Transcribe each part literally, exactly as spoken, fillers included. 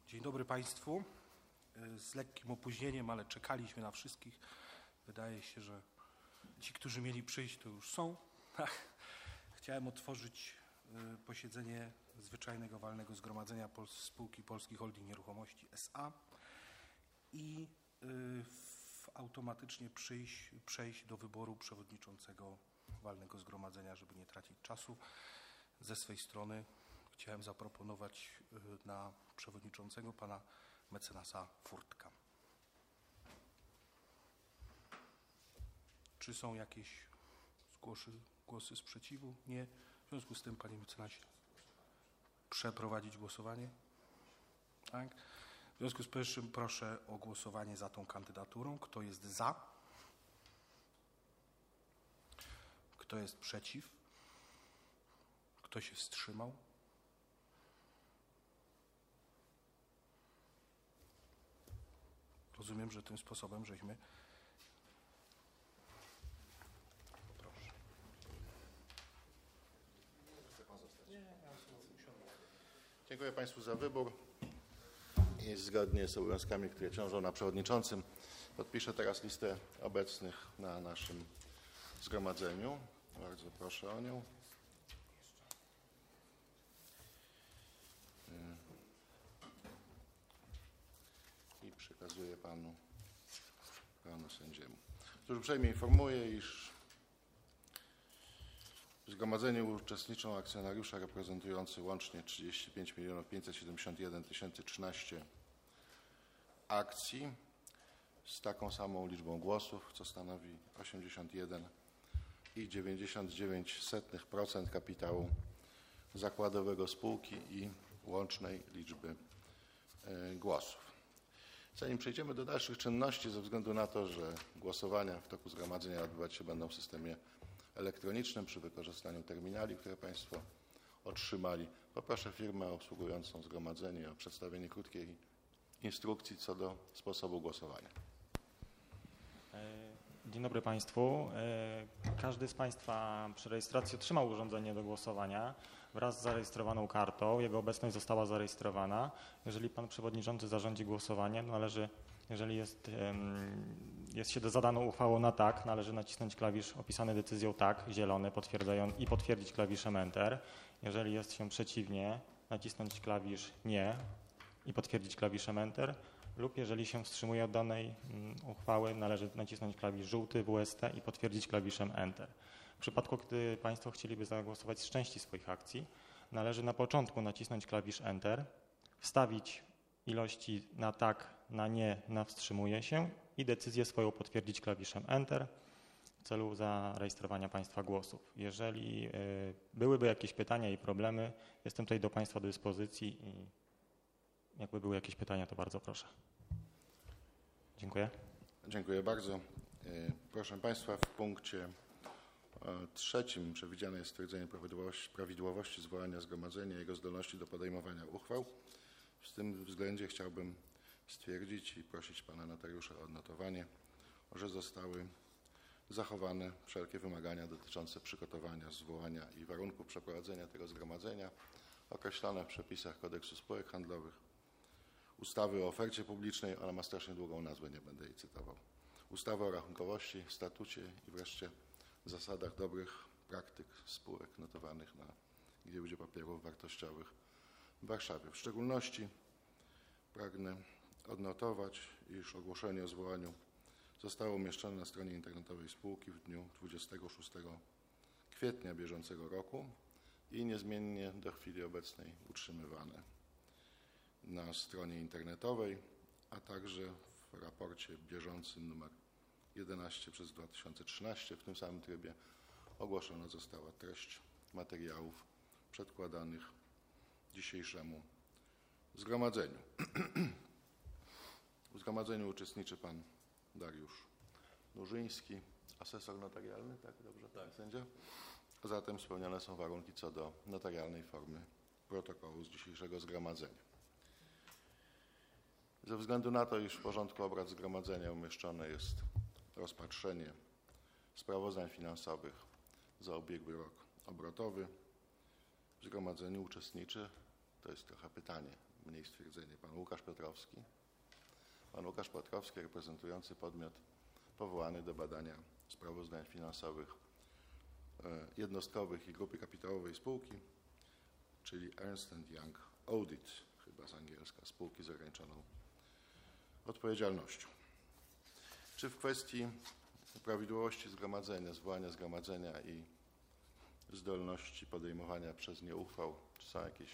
Dzień dobry Państwu. Z lekkim opóźnieniem, ale czekaliśmy na wszystkich. Wydaje się, że ci, którzy mieli przyjść, to już są. Chciałem otworzyć posiedzenie Zwyczajnego Walnego Zgromadzenia Spółki Polski Holding Nieruchomości S A i automatycznie przyjść, przejść do wyboru przewodniczącego Walnego Zgromadzenia, żeby nie tracić czasu. Ze swej strony chciałem zaproponować na przewodniczącego pana mecenasa Furtka. Czy są jakieś zgłosy, głosy sprzeciwu? Nie. W związku z tym, panie mecenasie, przeprowadzić głosowanie? Tak. W związku z powyższym proszę o głosowanie za tą kandydaturą. Kto jest za? Kto jest przeciw? Kto się wstrzymał? Rozumiem, że tym sposobem żeśmy... Proszę. Dziękuję Państwu za wybór i zgodnie z obowiązkami, które ciążą na przewodniczącym, podpiszę teraz listę obecnych na naszym zgromadzeniu. Bardzo proszę o nią. I przekazuję panu, panu sędziemu. Otóż uprzejmie informuję, iż w zgromadzeniu uczestniczą akcjonariusze reprezentujący łącznie trzydzieści pięć milionów pięćset siedemdziesiąt jeden tysięcy trzynaście akcji z taką samą liczbą głosów, co stanowi osiemdziesiąt jeden i dziewięćdziesiąt dziewięć procent procent kapitału zakładowego spółki i łącznej liczby głosów. Zanim przejdziemy do dalszych czynności, ze względu na to, że głosowania w toku zgromadzenia odbywać się będą w systemie elektronicznym przy wykorzystaniu terminali, które Państwo otrzymali, poproszę firmę obsługującą zgromadzenie o przedstawienie krótkiej instrukcji co do sposobu głosowania. Dzień dobry Państwu. Każdy z Państwa przy rejestracji otrzymał urządzenie do głosowania wraz z zarejestrowaną kartą. Jego obecność została zarejestrowana. Jeżeli Pan Przewodniczący zarządzi głosowanie, należy, jeżeli jest, jest się zadaną uchwałą na tak, należy nacisnąć klawisz opisany decyzją tak, zielony, potwierdzają, i potwierdzić klawiszem Enter. Jeżeli jest się przeciwnie, nacisnąć klawisz nie i potwierdzić klawiszem Enter. Lub jeżeli się wstrzymuje od danej uchwały, należy nacisnąć klawisz żółty W S T i potwierdzić klawiszem Enter. W przypadku, gdy Państwo chcieliby zagłosować z części swoich akcji, należy na początku nacisnąć klawisz Enter, wstawić ilości na tak, na nie, na wstrzymuje się i decyzję swoją potwierdzić klawiszem Enter w celu zarejestrowania Państwa głosów. Jeżeli y, byłyby jakieś pytania i problemy, jestem tutaj do Państwa dyspozycji i jakby były jakieś pytania, to bardzo proszę. Dziękuję. Dziękuję bardzo. Proszę Państwa, w punkcie trzecim przewidziane jest stwierdzenie prawidłowości, prawidłowości zwołania zgromadzenia i jego zdolności do podejmowania uchwał. W tym względzie chciałbym stwierdzić i prosić Pana notariusza o odnotowanie, że zostały zachowane wszelkie wymagania dotyczące przygotowania, zwołania i warunków przeprowadzenia tego zgromadzenia określone w przepisach Kodeksu Spółek Handlowych, ustawy o ofercie publicznej, ona ma strasznie długą nazwę, nie będę jej cytował, ustawy o rachunkowości, statucie i wreszcie zasadach dobrych praktyk spółek notowanych na Giełdzie Papierów Wartościowych w Warszawie. W szczególności pragnę odnotować, iż ogłoszenie o zwołaniu zostało umieszczone na stronie internetowej spółki w dniu dwudziestego szóstego kwietnia bieżącego roku i niezmiennie do chwili obecnej utrzymywane na stronie internetowej, a także w raporcie bieżącym nr jedenaście przez dwa tysiące trzynaście. W tym samym trybie ogłoszona została treść materiałów przedkładanych dzisiejszemu zgromadzeniu. W zgromadzeniu uczestniczy Pan Dariusz Nurzyński, asesor notarialny, tak dobrze, tak, sędzia? A zatem spełnione są warunki co do notarialnej formy protokołu z dzisiejszego zgromadzenia. Ze względu na to, iż w porządku obrad zgromadzenia umieszczone jest rozpatrzenie sprawozdań finansowych za ubiegły rok obrotowy, w zgromadzeniu uczestniczy To jest trochę pytanie, mniej stwierdzenie. Pan Łukasz Piotrowski. Pan Łukasz Piotrowski reprezentujący podmiot powołany do badania sprawozdań finansowych jednostkowych i grupy kapitałowej spółki, czyli Ernst and Young Audit, chyba z angielska, spółki z ograniczoną odpowiedzialnością. Czy w kwestii prawidłowości zgromadzenia, zwołania zgromadzenia i zdolności podejmowania przez nie uchwał, czy są jakieś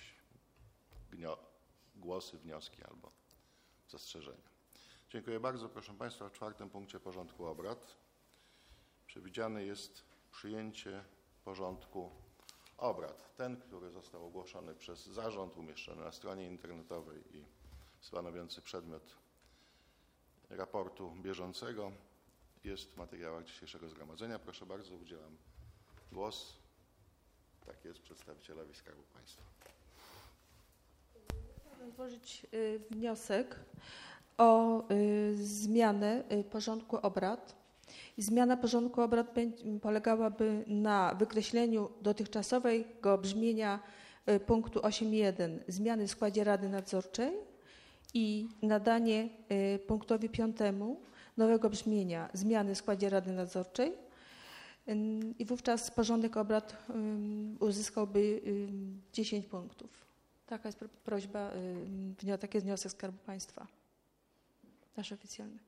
głosy, wnioski albo zastrzeżenia? Dziękuję bardzo. Proszę Państwa, w czwartym punkcie porządku obrad przewidziane jest przyjęcie porządku obrad. Ten, który został ogłoszony przez zarząd, umieszczony na stronie internetowej i stanowiący przedmiot raportu bieżącego, jest w materiałach dzisiejszego zgromadzenia. Proszę bardzo, udzielam głos. Tak jest, przedstawicielowi Skarbu Państwa. Chciałabym złożyć wniosek o zmianę porządku obrad. Zmiana porządku obrad polegałaby na wykreśleniu dotychczasowego brzmienia punktu osiem jeden zmiany w składzie Rady Nadzorczej i nadanie punktowi piątemu nowego brzmienia zmiany w składzie Rady Nadzorczej i wówczas porządek obrad uzyskałby dziesięć punktów. Taka jest prośba, taki jest wniosek Skarbu Państwa, nasz oficjalny.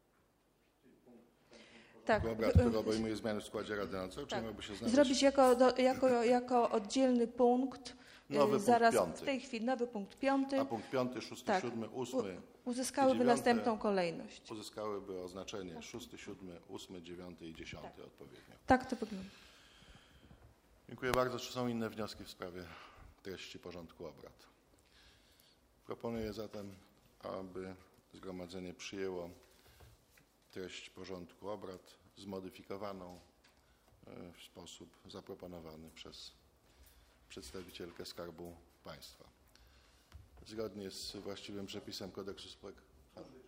Tak. Obrad, który obejmuje zmiany w składzie Rady Nadzorczej, miałby się znaleźć... Zrobić jako, do, jako, jako oddzielny punkt. Nowy zaraz punkt piąty. W tej chwili nowy punkt piąty. A punkt piąty, szósty, tak. siódmy, ósmy uzyskałyby następną kolejność. Uzyskałyby oznaczenie tak. szósty, siódmy, ósmy, dziewiąty i dziesiąty tak. odpowiednio. Tak to wygląda. Dziękuję bardzo. Czy są inne wnioski w sprawie treści porządku obrad? Proponuję zatem, aby zgromadzenie przyjęło treść porządku obrad zmodyfikowaną w sposób zaproponowany przez przedstawicielkę Skarbu Państwa. Zgodnie z właściwym przepisem Kodeksu spółek handlowych.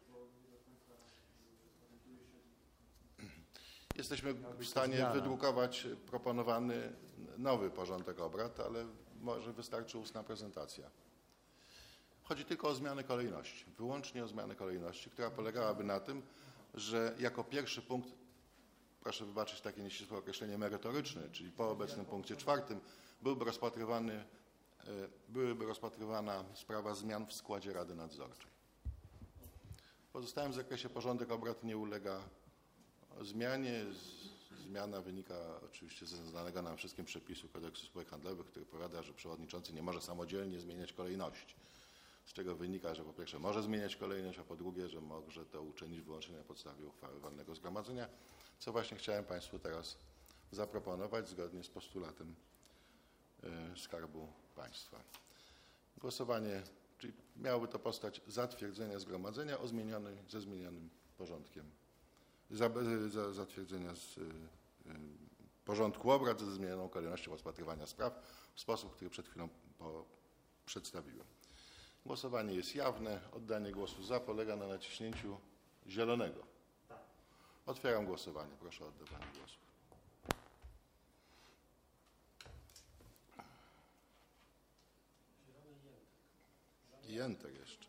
Jesteśmy w stanie wydrukować proponowany nowy porządek obrad, ale może wystarczy ustna prezentacja. Chodzi tylko o zmianę kolejności, wyłącznie o zmianę kolejności, która polegałaby na tym, że jako pierwszy punkt, proszę wybaczyć takie nieścisłe określenie merytoryczne, czyli po obecnym punkcie czwartym, byłby rozpatrywany, byłyby rozpatrywana sprawa zmian w składzie Rady Nadzorczej. W pozostałym zakresie porządek obrad nie ulega zmianie. Zmiana wynika oczywiście ze znanego nam wszystkim przepisu Kodeksu spółek handlowych, który powiada, że przewodniczący nie może samodzielnie zmieniać kolejności. Z czego wynika, że po pierwsze może zmieniać kolejność, a po drugie, że może to uczynić wyłącznie na podstawie uchwały walnego zgromadzenia, co właśnie chciałem Państwu teraz zaproponować zgodnie z postulatem Skarbu Państwa. Głosowanie, czyli miałoby to postać zatwierdzenia zgromadzenia o zmienionym, ze zmienionym porządkiem, za, za, zatwierdzenia z, y, y, porządku obrad ze zmienioną kolejnością rozpatrywania spraw w sposób, który przed chwilą po, przedstawiłem. Głosowanie jest jawne. Oddanie głosu za polega na naciśnięciu zielonego. Otwieram głosowanie. Proszę o oddawanie głosu. I Enter jeszcze.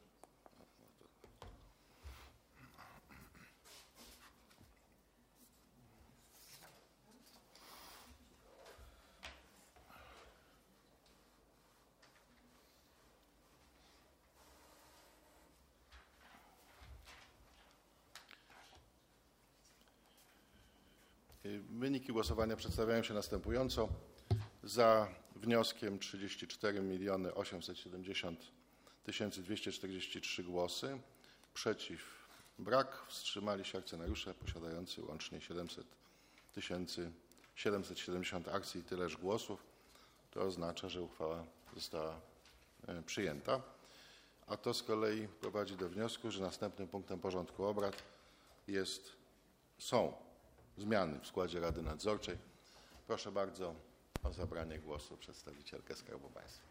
Wyniki głosowania przedstawiają się następująco. Za wnioskiem trzydzieści cztery miliony osiemset siedemdziesiąt tysięcy dwieście czterdzieści trzy głosy. Przeciw brak. Wstrzymali się akcjonariusze posiadający łącznie siedemset tysięcy siedemset siedemdziesiąt akcji i tyleż głosów. To oznacza, że uchwała została przyjęta. A to z kolei prowadzi do wniosku, że następnym punktem porządku obrad jest, są zmiany w składzie Rady Nadzorczej. Proszę bardzo o zabranie głosu przedstawicielkę Skarbu Państwa.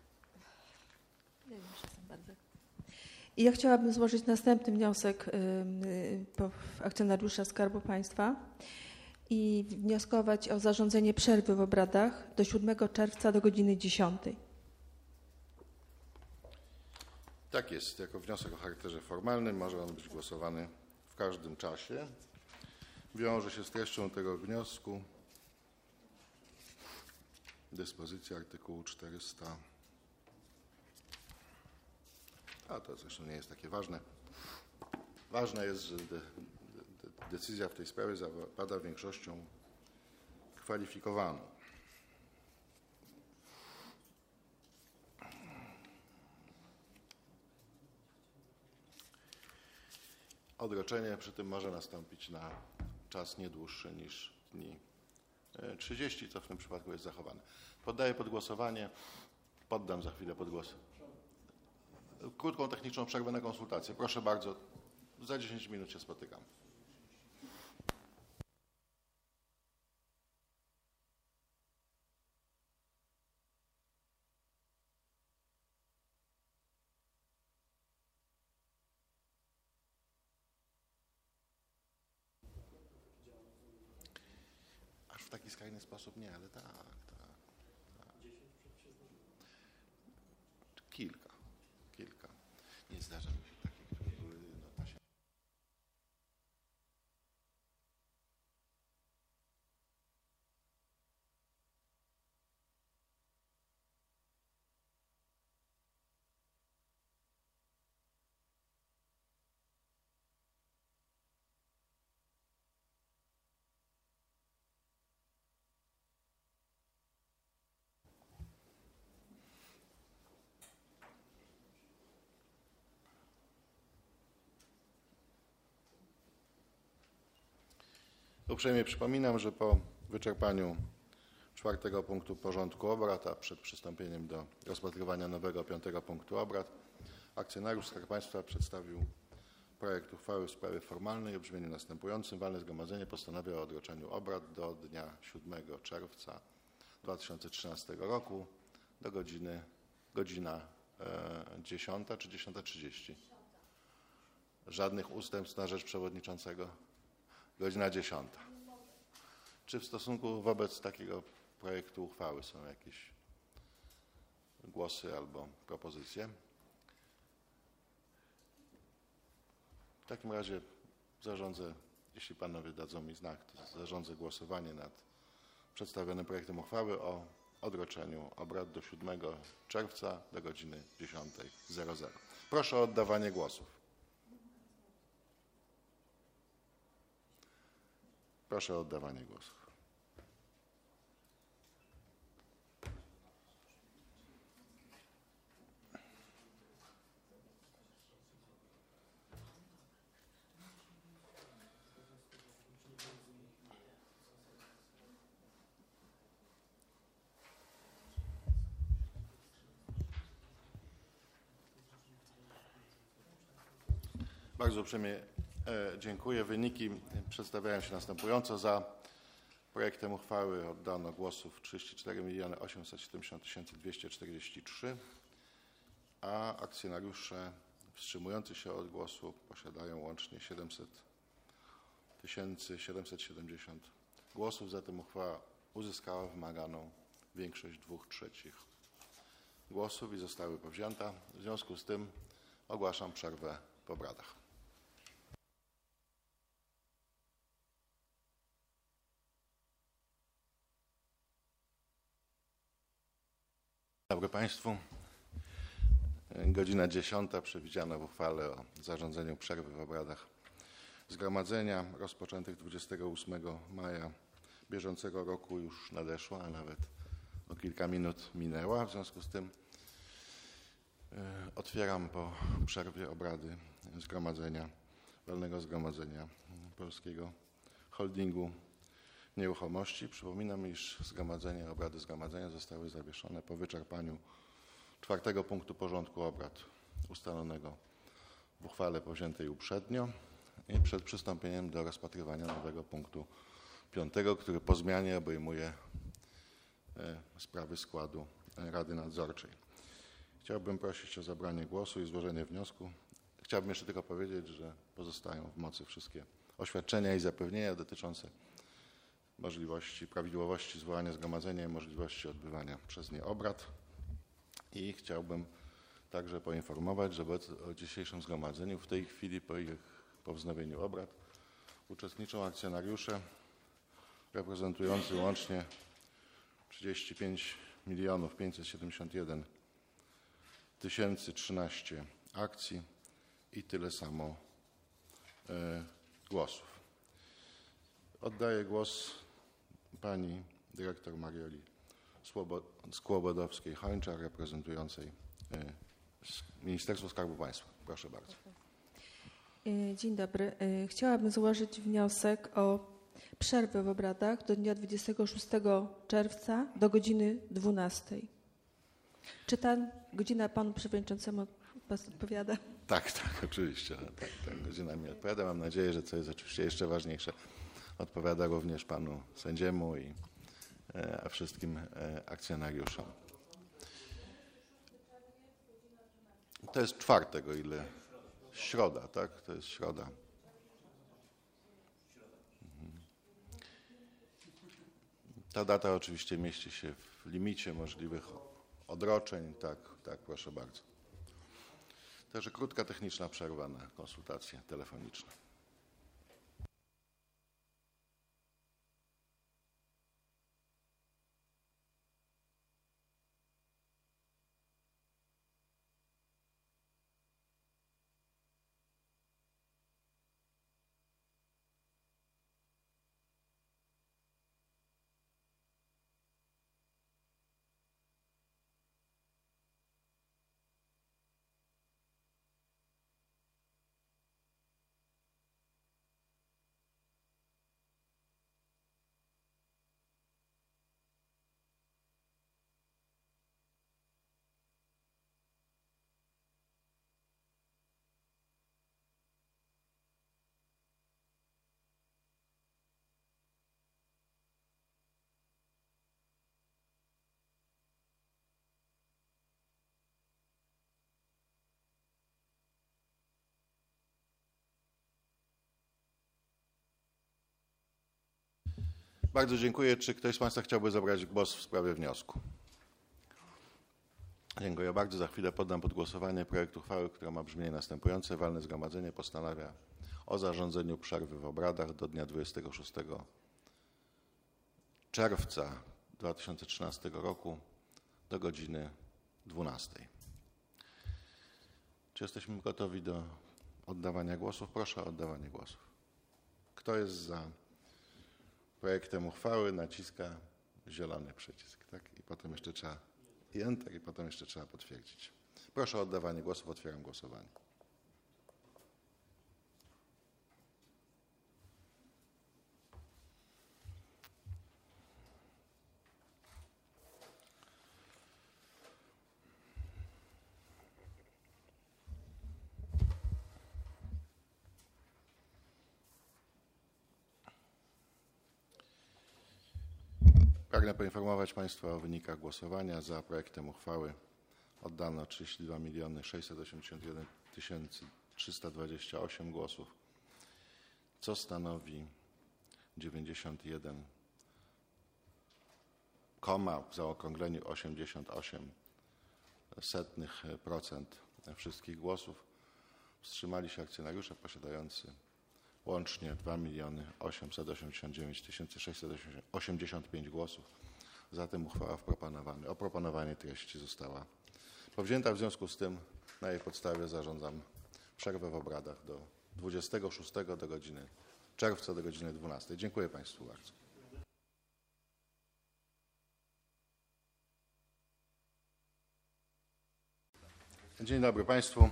Ja chciałabym złożyć następny wniosek akcjonariusza Skarbu Państwa i wnioskować o zarządzenie przerwy w obradach do siódmego czerwca do godziny dziesiątej. Tak jest. Jako wniosek o charakterze formalnym może on być głosowany w każdym czasie. Wiąże się z treścią tego wniosku dyspozycja artykułu czterysta. A to zresztą nie jest takie ważne. Ważne jest, że de, de, decyzja w tej sprawie zapada większością kwalifikowaną. Odroczenie przy tym może nastąpić na czas nie dłuższy niż dni trzydzieści, co w tym przypadku jest zachowane. Poddaję pod głosowanie. Poddam za chwilę pod głos. Krótką techniczną przerwę na konsultację. Proszę bardzo, za dziesięć minut się spotykam. Aż w taki skrajny sposób nie, ale tak, tak. tak. Kilka, kilka. Nie zdarza mi się takich, które były no, pasie. Uprzejmie przypominam, że po wyczerpaniu czwartego punktu porządku obrad, a przed przystąpieniem do rozpatrywania nowego piątego punktu obrad, akcjonariusz Skarb Państwa przedstawił projekt uchwały w sprawie formalnej o brzmieniu następującym. Walne Zgromadzenie postanawia o odroczeniu obrad do dnia siódmego czerwca dwa tysiące trzynastego roku do godziny godzina dziesiąta czy dziesiąta trzydzieści. Żadnych ustępstw na rzecz przewodniczącego. Godzina dziesiąta. Czy w stosunku wobec takiego projektu uchwały są jakieś głosy albo propozycje? W takim razie zarządzę, jeśli panowie dadzą mi znak, to zarządzę głosowanie nad przedstawionym projektem uchwały o odroczeniu obrad do siódmego czerwca do godziny dziesiąta. Proszę o oddawanie głosów. Proszę o oddawanie głosów. Bardzo uprzejmie dziękuję. Wyniki przedstawiają się następująco. Za projektem uchwały oddano głosów trzydzieści cztery miliony osiemset siedemdziesiąt tysięcy dwieście czterdzieści trzy, a akcjonariusze wstrzymujący się od głosu posiadają łącznie siedemset tysięcy siedemset siedemdziesiąt głosów. Zatem uchwała uzyskała wymaganą większość dwóch trzecich głosów i zostały powzięta. W związku z tym ogłaszam przerwę w obradach. Dzień dobry Państwu. Godzina dziesiąta przewidziana w uchwale o zarządzeniu przerwy w obradach Zgromadzenia rozpoczętych dwudziestego ósmego maja bieżącego roku już nadeszła, a nawet o kilka minut minęła. W związku z tym otwieram po przerwie obrady Zgromadzenia, Walnego Zgromadzenia Polskiego Holdingu Nieruchomości. Przypominam, iż zgromadzenie, obrady zgromadzenia zostały zawieszone po wyczerpaniu czwartego punktu porządku obrad ustalonego w uchwale powziętej uprzednio i przed przystąpieniem do rozpatrywania nowego punktu piątego, który po zmianie obejmuje sprawy składu Rady Nadzorczej. Chciałbym prosić o zabranie głosu i złożenie wniosku. Chciałbym jeszcze tylko powiedzieć, że pozostają w mocy wszystkie oświadczenia i zapewnienia dotyczące możliwości, prawidłowości zwołania zgromadzenia i możliwości odbywania przez nie obrad. I chciałbym także poinformować, że o dzisiejszym zgromadzeniu w tej chwili po, ich, po wznowieniu obrad uczestniczą akcjonariusze reprezentujący łącznie trzydzieści pięć milionów pięćset siedemdziesiąt jeden tysięcy trzynaście akcji i tyle samo y, głosów. Oddaję głos pani dyrektor Marioli Skłobodowskiej-Hończak, reprezentującej y, Ministerstwo Skarbu Państwa. Proszę bardzo. Dzień dobry. Chciałabym złożyć wniosek o przerwę w obradach do dnia dwudziestego szóstego czerwca do godziny dwunastej. Czy ta godzina panu przewodniczącemu odpowiada? Tak, tak, oczywiście. Tak, ta godzina mi odpowiada. Mam nadzieję, że co jest oczywiście jeszcze ważniejsze, odpowiada również panu sędziemu i e, wszystkim e, akcjonariuszom. To jest czwartek, o ile środa, tak? To jest środa. Ta data oczywiście mieści się w limicie możliwych odroczeń. Tak, tak, proszę bardzo. Także krótka techniczna przerwa na konsultacje telefoniczne. Bardzo dziękuję. Czy ktoś z Państwa chciałby zabrać głos w sprawie wniosku? Dziękuję bardzo. Za chwilę poddam pod głosowanie projekt uchwały, która ma brzmienie następujące. Walne Zgromadzenie postanawia o zarządzeniu przerwy w obradach do dnia dwudziestego szóstego czerwca dwa tysiące trzynastego roku do godziny dwunastej. Czy jesteśmy gotowi do oddawania głosów? Proszę o oddawanie głosów. Kto jest za projektem uchwały, naciska zielony przycisk, tak? I potem jeszcze trzeba i enter, i potem jeszcze trzeba potwierdzić. Proszę o oddawanie głosów. Otwieram głosowanie. Pragnę poinformować Państwa o wynikach głosowania. Za projektem uchwały oddano trzydzieści dwa miliony sześćset osiemdziesiąt jeden tysięcy trzysta dwadzieścia osiem głosów, co stanowi dziewięćdziesiąt jeden, w zaokrągleniu osiemdziesiąt osiem procent wszystkich głosów. Wstrzymali się akcjonariusze posiadający łącznie dwa miliony osiemset osiemdziesiąt dziewięć tysięcy sześćset osiemdziesiąt pięć głosów. Zatem uchwała w proponowanej, o proponowanej treści została powzięta. W związku z tym na jej podstawie zarządzam przerwę w obradach do dwudziestego szóstego do godziny czerwca do godziny dwunastej. Dziękuję Państwu bardzo. Dzień dobry Państwu.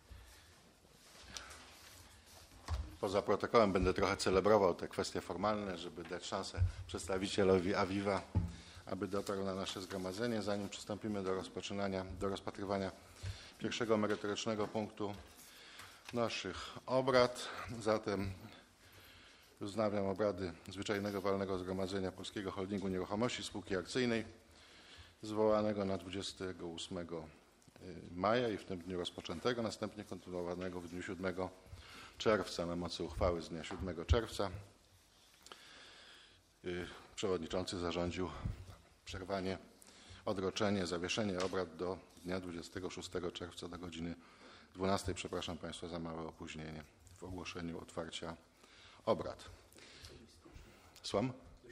Poza protokołem będę trochę celebrował te kwestie formalne, żeby dać szansę przedstawicielowi Aviva, aby dotarł na nasze zgromadzenie. Zanim przystąpimy do rozpoczynania, do rozpatrywania pierwszego merytorycznego punktu naszych obrad, zatem wznawiam obrady Zwyczajnego Walnego Zgromadzenia Polskiego Holdingu Nieruchomości Spółki Akcyjnej zwołanego na dwudziestego ósmego maja i w tym dniu rozpoczętego, następnie kontynuowanego w dniu siódmego czerwca na mocy uchwały z dnia siódmego czerwca. Przewodniczący zarządził przerwanie, odroczenie, zawieszenie obrad do dnia dwudziestego szóstego czerwca do godziny dwunastej. Przepraszam Państwa za małe opóźnienie w ogłoszeniu otwarcia obrad. Słucham?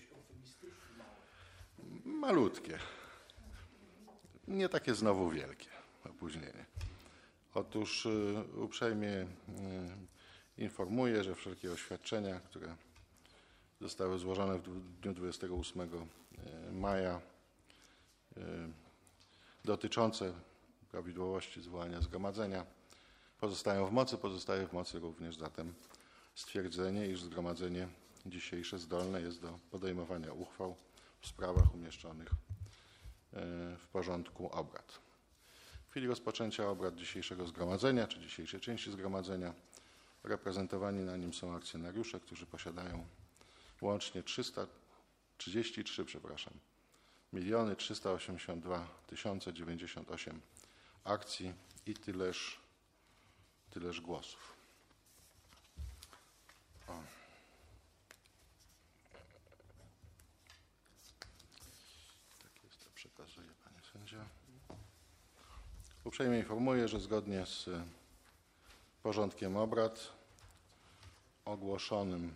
Malutkie. Nie takie znowu wielkie opóźnienie. Otóż y, uprzejmie y, informuję, że wszelkie oświadczenia, które zostały złożone w dniu dwudziestego ósmego maja y, dotyczące prawidłowości zwołania zgromadzenia pozostają w mocy. Pozostaje w mocy również zatem stwierdzenie, iż zgromadzenie dzisiejsze zdolne jest do podejmowania uchwał w sprawach umieszczonych w porządku obrad. W chwili rozpoczęcia obrad dzisiejszego zgromadzenia, czy dzisiejszej części zgromadzenia, reprezentowani na nim są akcjonariusze, którzy posiadają łącznie trzysta trzydzieści trzy, przepraszam, miliony trzysta osiemdziesiąt dwa tysiące dziewięćdziesiąt osiem akcji i tyleż, tyleż głosów. O. Tak jest, to przekazuję, panie sędzio. Uprzejmie informuję, że zgodnie z porządkiem obrad ogłoszonym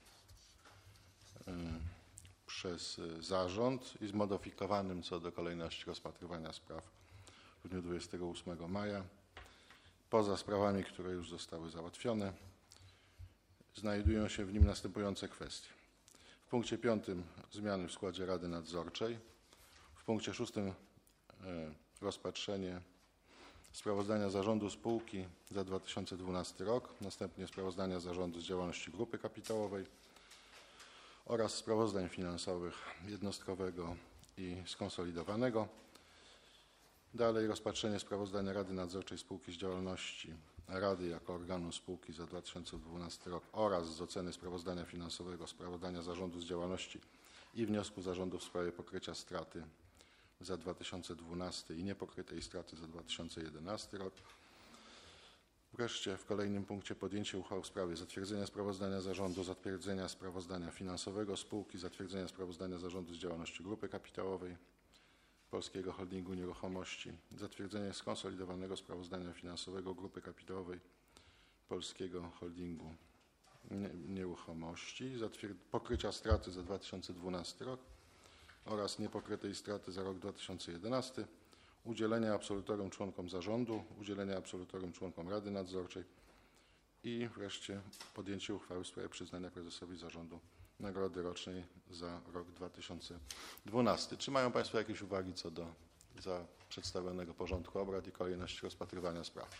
przez zarząd i zmodyfikowanym co do kolejności rozpatrywania spraw w dniu dwudziestego ósmego maja, poza sprawami, które już zostały załatwione, znajdują się w nim następujące kwestie. W punkcie piątym zmiany w składzie Rady Nadzorczej, w punkcie szóstym rozpatrzenie sprawozdania zarządu spółki za dwa tysiące dwunasty rok, następnie sprawozdania zarządu z działalności grupy kapitałowej oraz sprawozdań finansowych jednostkowego i skonsolidowanego. Dalej rozpatrzenie sprawozdania Rady Nadzorczej Spółki z działalności Rady jako organu spółki za dwa tysiące dwunasty rok oraz z oceny sprawozdania finansowego, sprawozdania zarządu z działalności i wniosku zarządu w sprawie pokrycia straty za dwa tysiące dwunasty i niepokrytej straty za dwa tysiące jedenasty rok. Wreszcie w kolejnym punkcie podjęcie uchwał w sprawie zatwierdzenia sprawozdania zarządu, zatwierdzenia sprawozdania finansowego spółki, zatwierdzenia sprawozdania zarządu z działalności grupy kapitałowej Polskiego Holdingu Nieruchomości, zatwierdzenia skonsolidowanego sprawozdania finansowego grupy kapitałowej Polskiego Holdingu Nieruchomości, pokrycia straty za dwa tysiące dwunasty rok oraz niepokrytej straty za rok dwa tysiące jedenasty, udzielenia absolutorium członkom zarządu, udzielenia absolutorium członkom Rady Nadzorczej i wreszcie podjęcie uchwały w sprawie przyznania prezesowi zarządu nagrody rocznej za rok dwa tysiące dwunasty. Czy mają Państwo jakieś uwagi co do za przedstawionego porządku obrad i kolejności rozpatrywania spraw?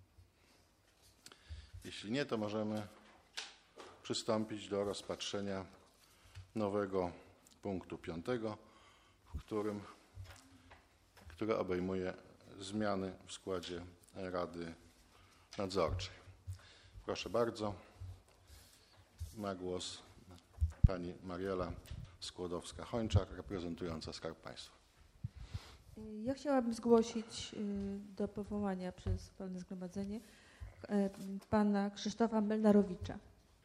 Jeśli nie, to możemy przystąpić do rozpatrzenia nowego punktu piątego, w którym, który obejmuje zmiany w składzie Rady Nadzorczej. Proszę bardzo. Ma głos pani Mariela Skłodowska-Hończak, reprezentująca Skarb Państwa. Ja chciałabym zgłosić do powołania przez walne zgromadzenie pana Krzysztofa Melnarowicza.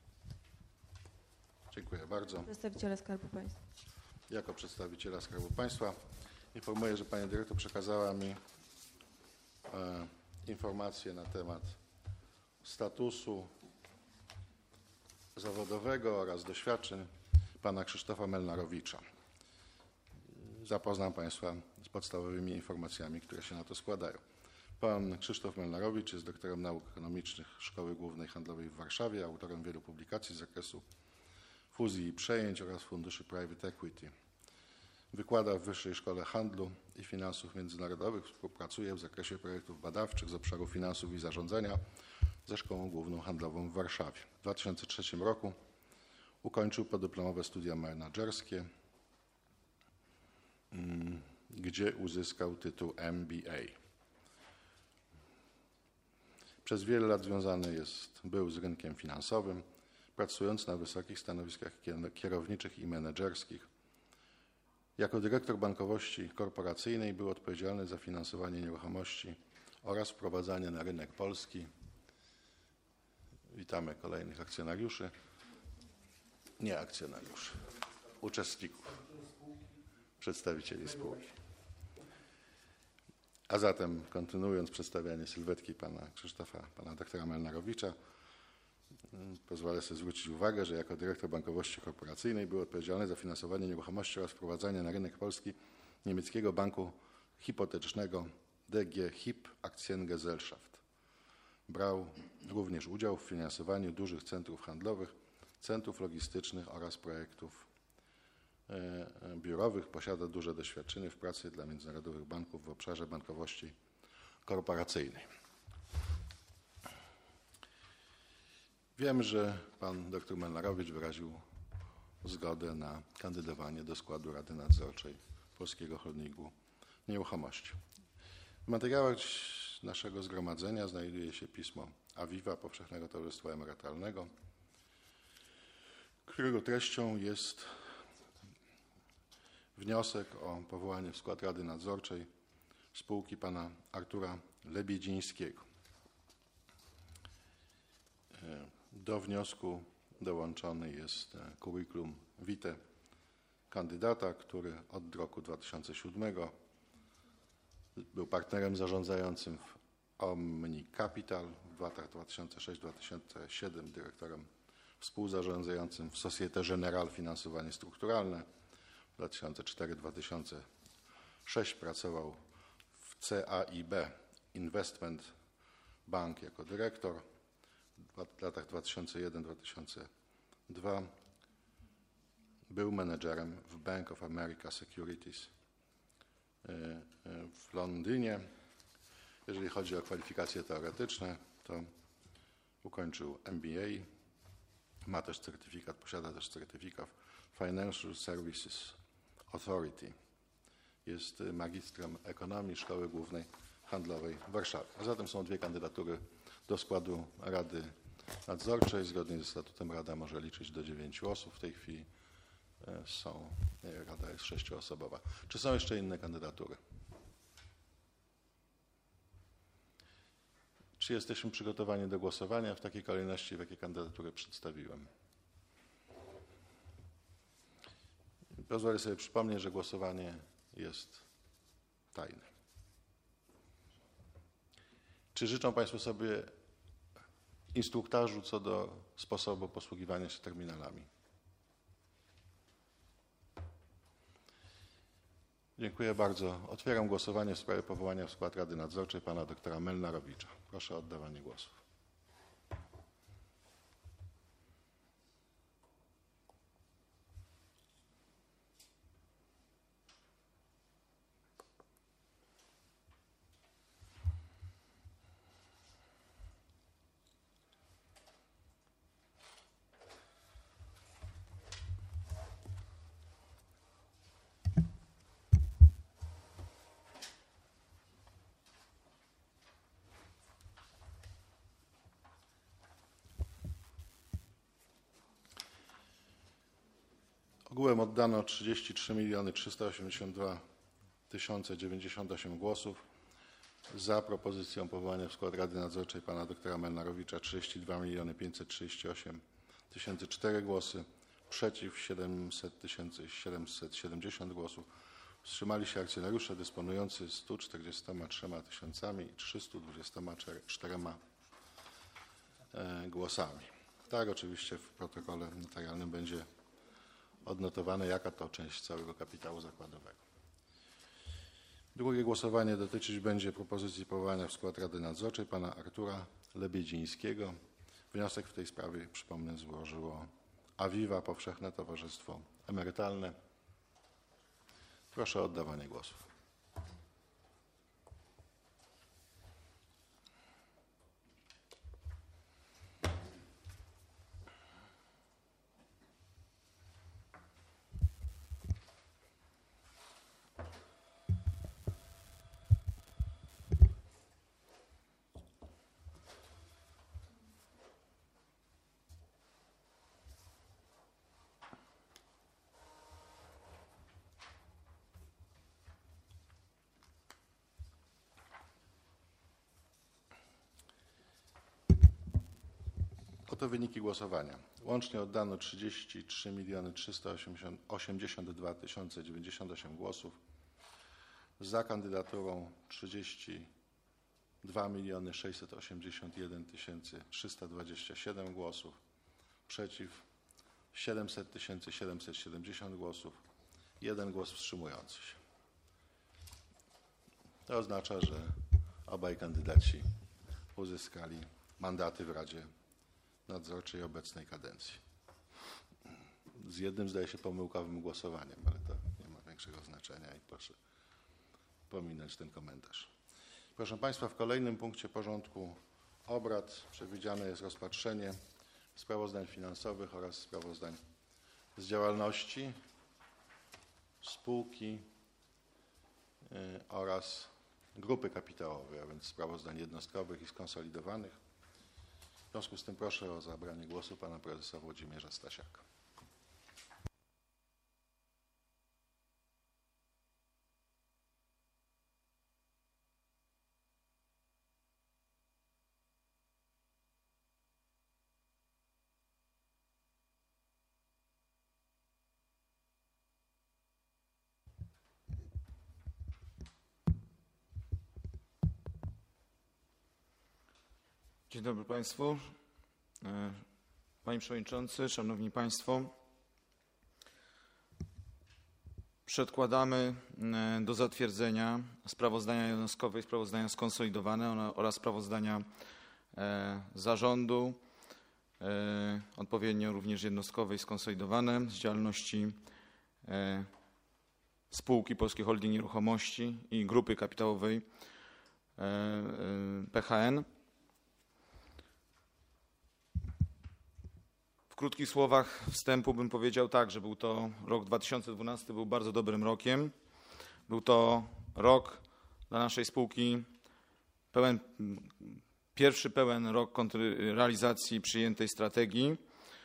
Dziękuję bardzo. Przedstawiciela Skarbu Państwa. Jako przedstawiciela Skarbu Państwa informuję, że pani dyrektor przekazała mi e, informacje na temat statusu zawodowego oraz doświadczeń pana Krzysztofa Melnarowicza. Zapoznam Państwa z podstawowymi informacjami, które się na to składają. Pan Krzysztof Melnarowicz jest doktorem nauk ekonomicznych Szkoły Głównej Handlowej w Warszawie, autorem wielu publikacji z zakresu fuzji i przejęć oraz funduszy private equity. Wykłada w Wyższej Szkole Handlu i Finansów Międzynarodowych, współpracuje w zakresie projektów badawczych z obszaru finansów i zarządzania ze Szkołą Główną Handlową w Warszawie. W dwa tysiące trzecim roku ukończył podyplomowe studia menedżerskie, gdzie uzyskał tytuł M B A. Przez wiele lat związany jest, był z rynkiem finansowym, pracując na wysokich stanowiskach kierowniczych i menedżerskich. Jako dyrektor bankowości korporacyjnej był odpowiedzialny za finansowanie nieruchomości oraz wprowadzanie na rynek polski. Witamy kolejnych akcjonariuszy, nie akcjonariuszy, uczestników, przedstawicieli spółki. A zatem, kontynuując przedstawianie sylwetki pana Krzysztofa, pana doktora Melnarowicza, pozwolę sobie zwrócić uwagę, że jako dyrektor bankowości korporacyjnej był odpowiedzialny za finansowanie nieruchomości oraz wprowadzanie na rynek polski niemieckiego banku hipotecznego D G H I P Aktiengesellschaft. Brał również udział w finansowaniu dużych centrów handlowych, centrów logistycznych oraz projektów biurowych. Posiada duże doświadczenie w pracy dla międzynarodowych banków w obszarze bankowości korporacyjnej. Wiem, że pan dr Melnarowicz wyraził zgodę na kandydowanie do składu Rady Nadzorczej Polskiego Holdingu Nieruchomości. W materiałach naszego zgromadzenia znajduje się pismo Aviva Powszechnego Towarzystwa Emerytalnego, którego treścią jest wniosek o powołanie w skład Rady Nadzorczej spółki pana Artura Lebiedzińskiego. Do wniosku dołączony jest curriculum vitae kandydata, który od roku dwa tysiące siódmego był partnerem zarządzającym w Omni Capital, w latach dwa tysiące szóstym do dwa tysiące siódmego dyrektorem współzarządzającym w Societe Generale Finansowanie Strukturalne. W dwa tysiące czwartym do dwa tysiące szóstego pracował w C A I B Investment Bank jako dyrektor. W latach dwa tysiące pierwszym do dwa tysiące drugiego był menedżerem w Bank of America Securities w Londynie. Jeżeli chodzi o kwalifikacje teoretyczne, to ukończył M B A, ma też certyfikat, posiada też certyfikat Financial Services Authority. Jest magistrem ekonomii Szkoły Głównej Handlowej w Warszawie. A zatem są dwie kandydatury do składu Rady Nadzorczej. Zgodnie ze statutem Rada może liczyć do dziewięciu osób. W tej chwili są, Rada jest sześcioosobowa. Czy są jeszcze inne kandydatury? Czy jesteśmy przygotowani do głosowania w takiej kolejności, w jakiej kandydatury przedstawiłem? Pozwolę sobie przypomnieć, że głosowanie jest tajne. Czy życzą Państwo sobie instruktażu co do sposobu posługiwania się terminalami? Dziękuję bardzo. Otwieram głosowanie w sprawie powołania w skład Rady Nadzorczej pana doktora Melnarowicza. Proszę o oddawanie głosów. Ogółem oddano trzydzieści trzy miliony trzysta osiemdziesiąt dwa tysiące dziewięćdziesiąt osiem głosów. Za propozycją powołania w skład Rady Nadzorczej pana doktora Melnarowicza trzydzieści dwa miliony pięćset trzydzieści osiem tysięcy cztery głosy. Przeciw siedemset tysięcy siedemset siedemdziesiąt głosów. Wstrzymali się akcjonariusze dysponujący sto czterdziestoma trzema tysiącami trzysta dwudziestoma czterema głosami. Tak, oczywiście w protokole notarialnym będzie odnotowane, jaka to część całego kapitału zakładowego. Drugie głosowanie dotyczyć będzie propozycji powołania w skład Rady Nadzorczej pana Artura Lebiedzińskiego. Wniosek w tej sprawie, przypomnę, złożyło Aviva Powszechne Towarzystwo Emerytalne. Proszę o oddawanie głosów. Oto wyniki głosowania. Łącznie oddano trzydzieści trzy miliony trzysta osiemdziesiąt dwa tysiące dziewięćdziesiąt osiem głosów. za kandydaturą trzydzieści dwa miliony sześćset osiemdziesiąt jeden tysięcy trzysta dwadzieścia siedem głosów, przeciw siedemset tysięcy siedemset siedemdziesiąt głosów, jeden głos wstrzymujący się. To oznacza, że obaj kandydaci uzyskali mandaty w Radzie Nadzorczej obecnej kadencji. Z jednym, zdaje się, pomyłkowym głosowaniem, ale to nie ma większego znaczenia i proszę pominąć ten komentarz. Proszę Państwa, w kolejnym punkcie porządku obrad przewidziane jest rozpatrzenie sprawozdań finansowych oraz sprawozdań z działalności spółki oraz grupy kapitałowej, a więc sprawozdań jednostkowych i skonsolidowanych. W związku z tym proszę o zabranie głosu pana prezesa Włodzimierza Stasiaka. Dzień dobry Państwu. Panie Przewodniczący, Szanowni Państwo. Przedkładamy do zatwierdzenia sprawozdania jednostkowe i sprawozdania skonsolidowane oraz sprawozdania zarządu, odpowiednio również jednostkowe i skonsolidowane z działalności spółki Polski Holding Nieruchomości i grupy kapitałowej P H N. W krótkich słowach wstępu bym powiedział tak, że był to rok dwa tysiące dwunasty, był bardzo dobrym rokiem. Był to rok dla naszej spółki, pełen, pierwszy pełen rok realizacji przyjętej strategii.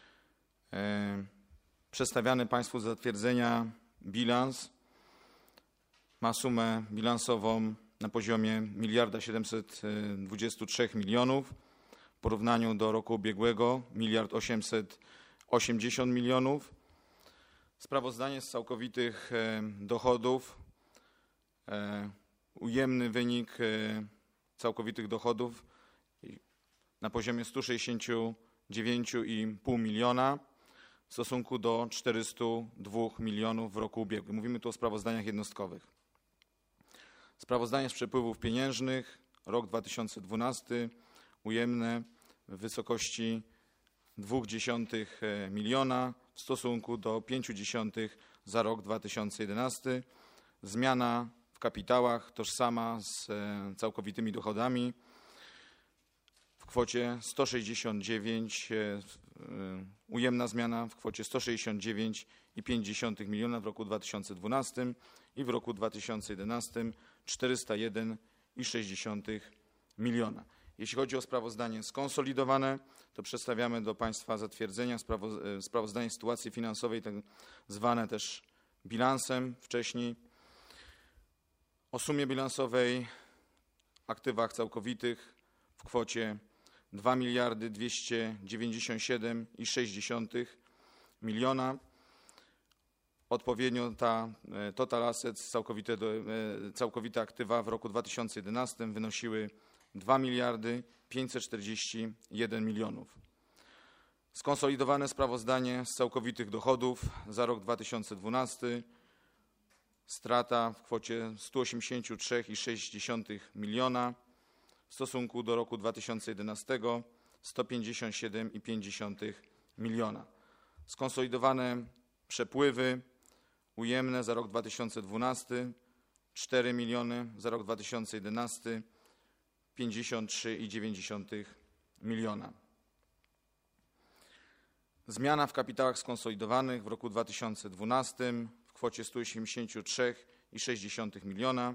Przedstawiany Państwu do zatwierdzenia bilans ma sumę bilansową na poziomie miliarda siedemset dwadzieścia trzy milionów. W porównaniu do roku ubiegłego miliard osiemset osiemdziesiąt milionów. Sprawozdanie z całkowitych dochodów, ujemny wynik całkowitych dochodów na poziomie sto sześćdziesiąt dziewięć i pół miliona w stosunku do czterysta dwa milionów w roku ubiegłym. Mówimy tu o sprawozdaniach jednostkowych. Sprawozdanie z przepływów pieniężnych, rok dwa tysiące dwunasty, ujemne w wysokości dwa dziesiąte miliona w stosunku do pięć dziesiątych za rok dwa tysiące jedenasty. Zmiana w kapitałach tożsama z całkowitymi dochodami w kwocie sto sześćdziesiąt dziewięć, ujemna zmiana w kwocie sto sześćdziesiąt dziewięć i pięć dziesiątych miliona w roku dwa tysiące dwunastym i w roku dwa tysiące jedenastym czterysta jeden i sześć dziesiątych miliona. Jeśli chodzi o sprawozdanie skonsolidowane, to przedstawiamy do Państwa zatwierdzenia sprawozdanie sytuacji finansowej, tak zwane też bilansem wcześniej, o sumie bilansowej, aktywach całkowitych w kwocie dwa miliardy dwieście dziewięćdziesiąt siedem i sześć dziesiątych miliona. Odpowiednio ta total assets, całkowite, całkowite aktywa w roku dwa tysiące jedenastym wynosiły dwa miliardy pięćset czterdzieści jeden milionów. Skonsolidowane sprawozdanie z całkowitych dochodów za rok dwa tysiące dwunasty. Strata w kwocie sto osiemdziesiąt trzy i sześć dziesiątych miliona w stosunku do roku dwa tysiące jedenastego sto pięćdziesiąt siedem i pięć dziesiątych miliona. Skonsolidowane przepływy ujemne za rok dwa tysiące dwunasty cztery miliony, za rok dwa tysiące jedenasty pięćdziesiąt trzy i dziewięć dziesiątych miliona. Zmiana w kapitałach skonsolidowanych w roku dwa tysiące dwunastym w kwocie sto osiemdziesiąt trzy i sześć dziesiątych miliona,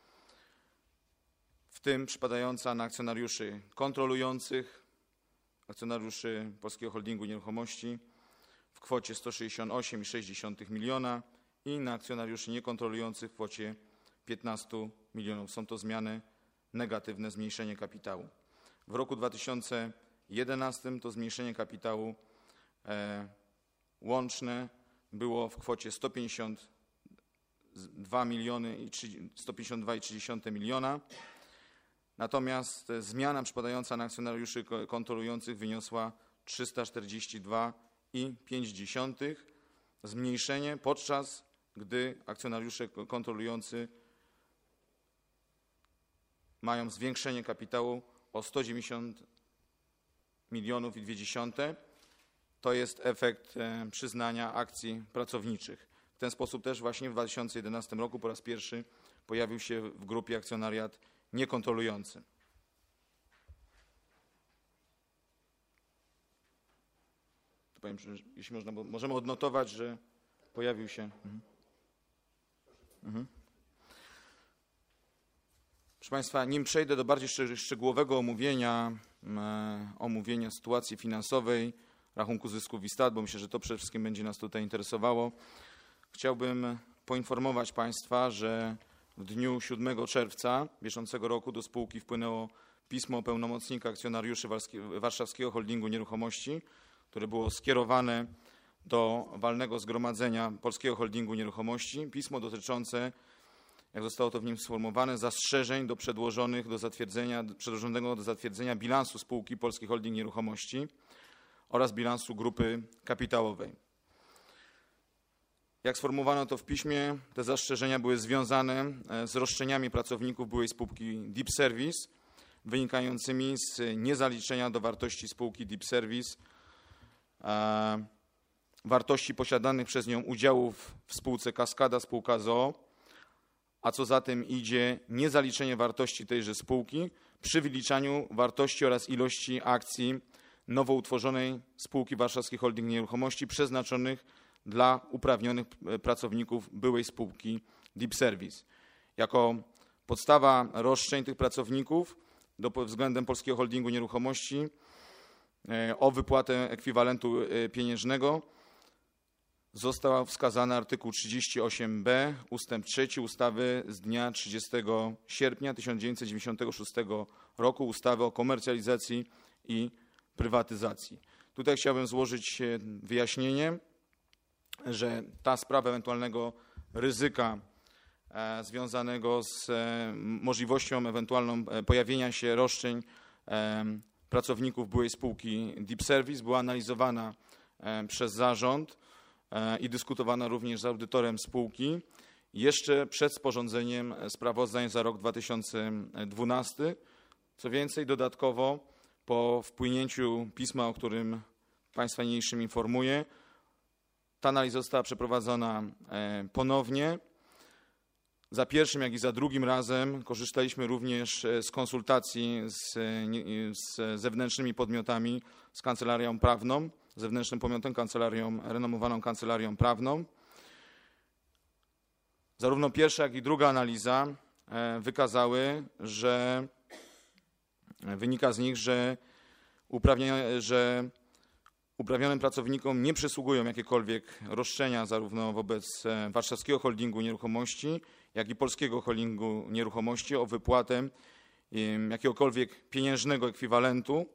w tym przypadająca na akcjonariuszy kontrolujących, akcjonariuszy Polskiego Holdingu Nieruchomości w kwocie sto sześćdziesiąt osiem i sześć dziesiątych miliona i na akcjonariuszy niekontrolujących w kwocie piętnaście milionów. Są to zmiany negatywne, zmniejszenie kapitału. W roku dwa tysiące jedenastym to zmniejszenie kapitału e, łączne było w kwocie sto pięćdziesiąt dwa miliony sto pięćdziesiąt dwa przecinek trzy miliona. Natomiast zmiana przypadająca na akcjonariuszy kontrolujących wyniosła trzysta czterdzieści dwa przecinek pięć. Zmniejszenie, podczas gdy akcjonariusze kontrolujący mają zwiększenie kapitału o sto dziewięćdziesiąt milionów i dwie dziesiąte. To jest efekt przyznania akcji pracowniczych. W ten sposób też właśnie w dwa tysiące jedenastym roku po raz pierwszy pojawił się w grupie akcjonariat niekontrolujący. To powiem, że jeśli można, bo możemy odnotować, że pojawił się. Mhm. Mhm. Proszę Państwa, nim przejdę do bardziej szczegółowego omówienia, e, omówienia sytuacji finansowej, rachunku zysków i strat, bo myślę, że to przede wszystkim będzie nas tutaj interesowało, chciałbym poinformować Państwa, że w dniu siódmego czerwca bieżącego roku do spółki wpłynęło pismo pełnomocnika akcjonariuszy Warszawskiego Holdingu Nieruchomości, które było skierowane do walnego zgromadzenia Polskiego Holdingu Nieruchomości. Pismo dotyczące, jak zostało to w nim sformułowane, zastrzeżeń do przedłożonych do zatwierdzenia, przedłożonego do zatwierdzenia bilansu spółki Polski Holding Nieruchomości oraz bilansu grupy kapitałowej. Jak sformułowano to w piśmie, te zastrzeżenia były związane z roszczeniami pracowników byłej spółki Deep Service, wynikającymi z niezaliczenia do wartości spółki Deep Service e, wartości posiadanych przez nią udziałów w spółce Kaskada spółka z o o, a co za tym idzie niezaliczenie wartości tejże spółki przy wyliczaniu wartości oraz ilości akcji nowo utworzonej spółki Warszawski Holding Nieruchomości przeznaczonych dla uprawnionych pracowników byłej spółki Deep Service. Jako podstawa roszczeń tych pracowników do, względem Polskiego Holdingu Nieruchomości o wypłatę ekwiwalentu pieniężnego został wskazany artykuł trzydzieści osiem b ustęp trzeci ustawy z dnia trzydziestego sierpnia tysiąc dziewięćset dziewięćdziesiątego szóstego roku ustawy o komercjalizacji i prywatyzacji. Tutaj chciałbym złożyć wyjaśnienie, że ta sprawa ewentualnego ryzyka e, związanego z e, możliwością ewentualną e, pojawienia się roszczeń e, pracowników byłej spółki Deep Service była analizowana e, przez zarząd e, i dyskutowana również z audytorem spółki jeszcze przed sporządzeniem sprawozdań za rok dwa tysiące dwunasty. Co więcej, dodatkowo po wpłynięciu pisma, o którym Państwa niniejszym informuję, ta analiza została przeprowadzona ponownie. Za pierwszym, jak i za drugim razem korzystaliśmy również z konsultacji z, z zewnętrznymi podmiotami, z kancelarią prawną, zewnętrznym podmiotem, kancelarią, renomowaną kancelarią prawną. Zarówno pierwsza, jak i druga analiza wykazały, że wynika z nich, że uprawnienia, że uprawnionym pracownikom nie przysługują jakiekolwiek roszczenia zarówno wobec Warszawskiego Holdingu Nieruchomości, jak i Polskiego Holdingu Nieruchomości o wypłatę jakiegokolwiek pieniężnego ekwiwalentu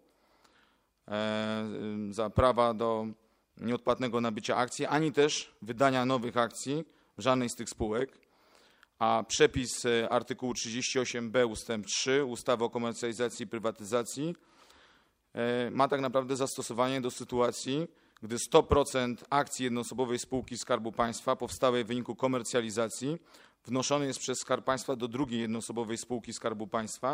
za prawa do nieodpłatnego nabycia akcji, ani też wydania nowych akcji w żadnej z tych spółek. A przepis artykułu trzydzieści osiem b ustęp trzy ustawy o komercjalizacji i prywatyzacji ma tak naprawdę zastosowanie do sytuacji, gdy sto procent akcji jednoosobowej spółki Skarbu Państwa powstałej w wyniku komercjalizacji wnoszony jest przez Skarb Państwa do drugiej jednoosobowej spółki Skarbu Państwa.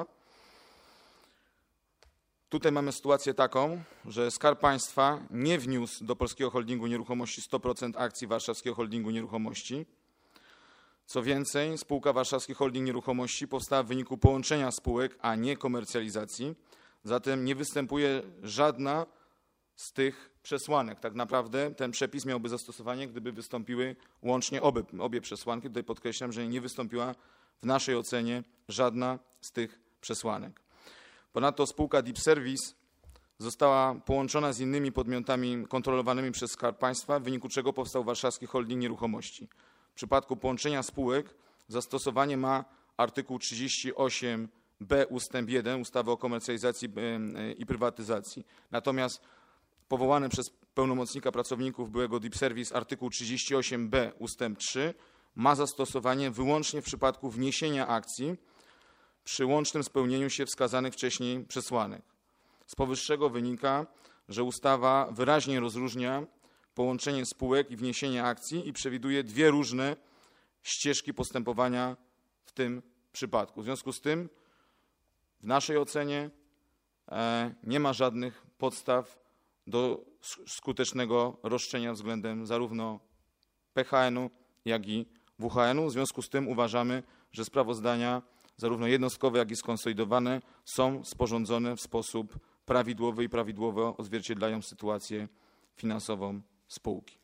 Tutaj mamy sytuację taką, że Skarb Państwa nie wniósł do Polskiego Holdingu Nieruchomości sto procent akcji Warszawskiego Holdingu Nieruchomości. Co więcej, spółka Warszawski Holding Nieruchomości powstała w wyniku połączenia spółek, a nie komercjalizacji. Zatem nie występuje żadna z tych przesłanek. Tak naprawdę ten przepis miałby zastosowanie, gdyby wystąpiły łącznie obie, obie przesłanki. Tutaj podkreślam, że nie wystąpiła w naszej ocenie żadna z tych przesłanek. Ponadto spółka Deep Service została połączona z innymi podmiotami kontrolowanymi przez Skarb Państwa, w wyniku czego powstał Warszawski Holding Nieruchomości. W przypadku połączenia spółek zastosowanie ma artykuł trzydzieści osiem b ustęp jeden ustawy o komercjalizacji i prywatyzacji. Natomiast powołany przez pełnomocnika pracowników byłego Deep Service artykuł trzydzieści osiem b ustęp trzy ma zastosowanie wyłącznie w przypadku wniesienia akcji przy łącznym spełnieniu się wskazanych wcześniej przesłanek. Z powyższego wynika, że ustawa wyraźnie rozróżnia połączenie spółek i wniesienie akcji i przewiduje dwie różne ścieżki postępowania w tym przypadku. W związku z tym w naszej ocenie nie ma żadnych podstaw do skutecznego roszczenia względem zarówno P H N-u, jak i W H N-u. W związku z tym uważamy, że sprawozdania zarówno jednostkowe, jak i skonsolidowane są sporządzone w sposób prawidłowy i prawidłowo odzwierciedlają sytuację finansową spółki.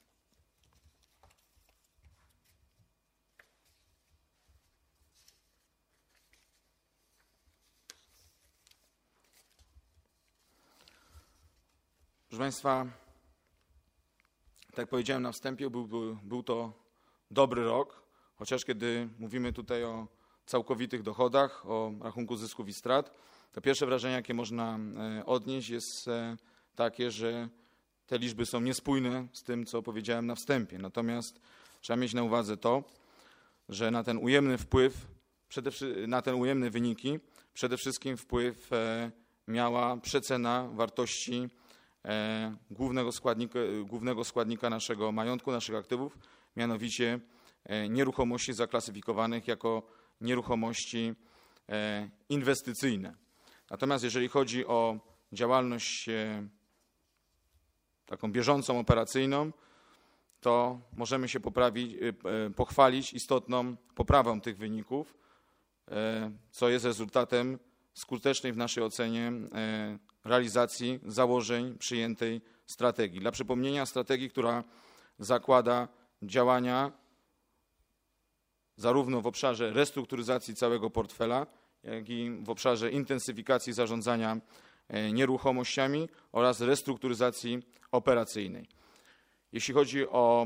Proszę Państwa, tak jak powiedziałem na wstępie, był, był, był to dobry rok, chociaż kiedy mówimy tutaj o całkowitych dochodach, o rachunku zysków i strat, to pierwsze wrażenie, jakie można odnieść, jest takie, że te liczby są niespójne z tym, co powiedziałem na wstępie. Natomiast trzeba mieć na uwadze to, że na ten ujemny wpływ, na ten ujemne wyniki przede wszystkim wpływ miała przecena wartości głównego składnika, głównego składnika naszego majątku, naszych aktywów, mianowicie nieruchomości zaklasyfikowanych jako nieruchomości inwestycyjne. Natomiast jeżeli chodzi o działalność taką bieżącą, operacyjną, to możemy się poprawić, pochwalić istotną poprawą tych wyników, co jest rezultatem skutecznej w naszej ocenie realizacji założeń przyjętej strategii. Dla przypomnienia, strategii, która zakłada działania zarówno w obszarze restrukturyzacji całego portfela, jak i w obszarze intensyfikacji zarządzania nieruchomościami oraz restrukturyzacji operacyjnej. Jeśli chodzi o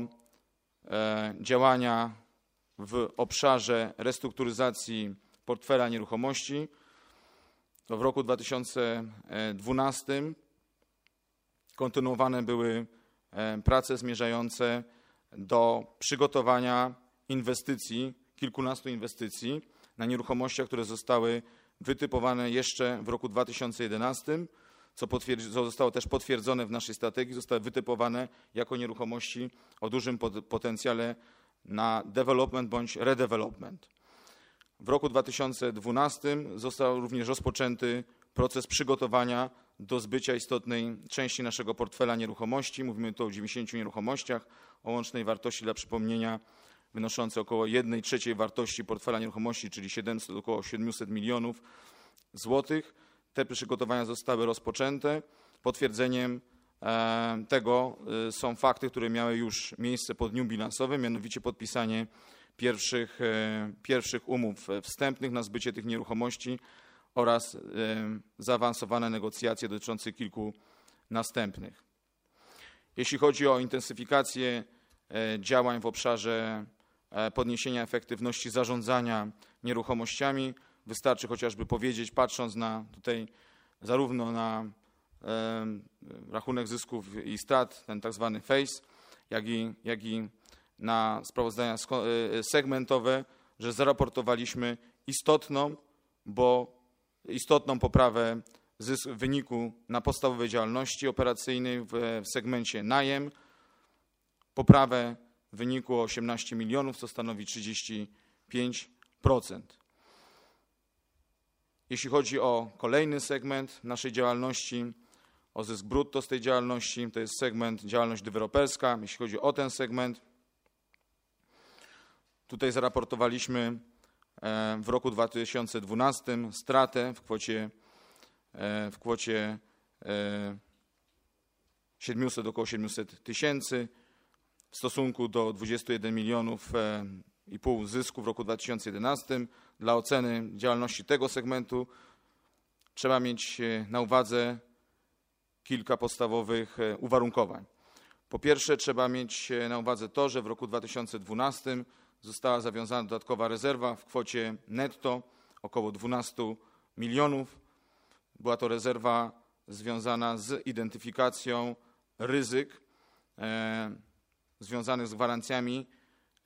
działania w obszarze restrukturyzacji portfela nieruchomości, to w roku dwa tysiące dwunastym kontynuowane były prace zmierzające do przygotowania inwestycji, kilkunastu inwestycji na nieruchomościach, które zostały wytypowane jeszcze w roku dwa tysiące jedenastym, co, co zostało też potwierdzone w naszej strategii, zostały wytypowane jako nieruchomości o dużym potencjale na development bądź redevelopment. W roku dwa tysiące dwunastym został również rozpoczęty proces przygotowania do zbycia istotnej części naszego portfela nieruchomości. Mówimy tu o dziewięćdziesięciu nieruchomościach o łącznej wartości dla przypomnienia wynoszącej około jednej trzeciej wartości portfela nieruchomości, czyli siedemset, około siedemset milionów złotych. Te przygotowania zostały rozpoczęte. Potwierdzeniem tego są fakty, które miały już miejsce po dniu bilansowym, mianowicie podpisanie pierwszych, pierwszych umów wstępnych na zbycie tych nieruchomości oraz zaawansowane negocjacje dotyczące kilku następnych. Jeśli chodzi o intensyfikację działań w obszarze podniesienia efektywności zarządzania nieruchomościami, wystarczy chociażby powiedzieć, patrząc na tutaj zarówno na rachunek zysków i strat, ten tak zwany face, jak i, jak i na sprawozdania segmentowe, że zaraportowaliśmy istotną, bo istotną poprawę zysku, wyniku na podstawowej działalności operacyjnej w, w segmencie najem, poprawę wyniku o osiemnaście milionów, co stanowi trzydzieści pięć procent. Jeśli chodzi o kolejny segment naszej działalności, o zysk brutto z tej działalności, to jest segment działalność deweloperska. Jeśli chodzi o ten segment, tutaj zaraportowaliśmy w roku dwa tysiące dwunastym stratę w kwocie, w kwocie siedemset, około siedemset tysięcy w stosunku do dwudziestu jeden milionów i pół zysku w roku dwa tysiące jedenastym. Dla oceny działalności tego segmentu trzeba mieć na uwadze kilka podstawowych uwarunkowań. Po pierwsze, trzeba mieć na uwadze to, że w roku dwa tysiące dwunastym została zawiązana dodatkowa rezerwa w kwocie netto około dwunastu milionów. Była to rezerwa związana z identyfikacją ryzyk e, związanych z gwarancjami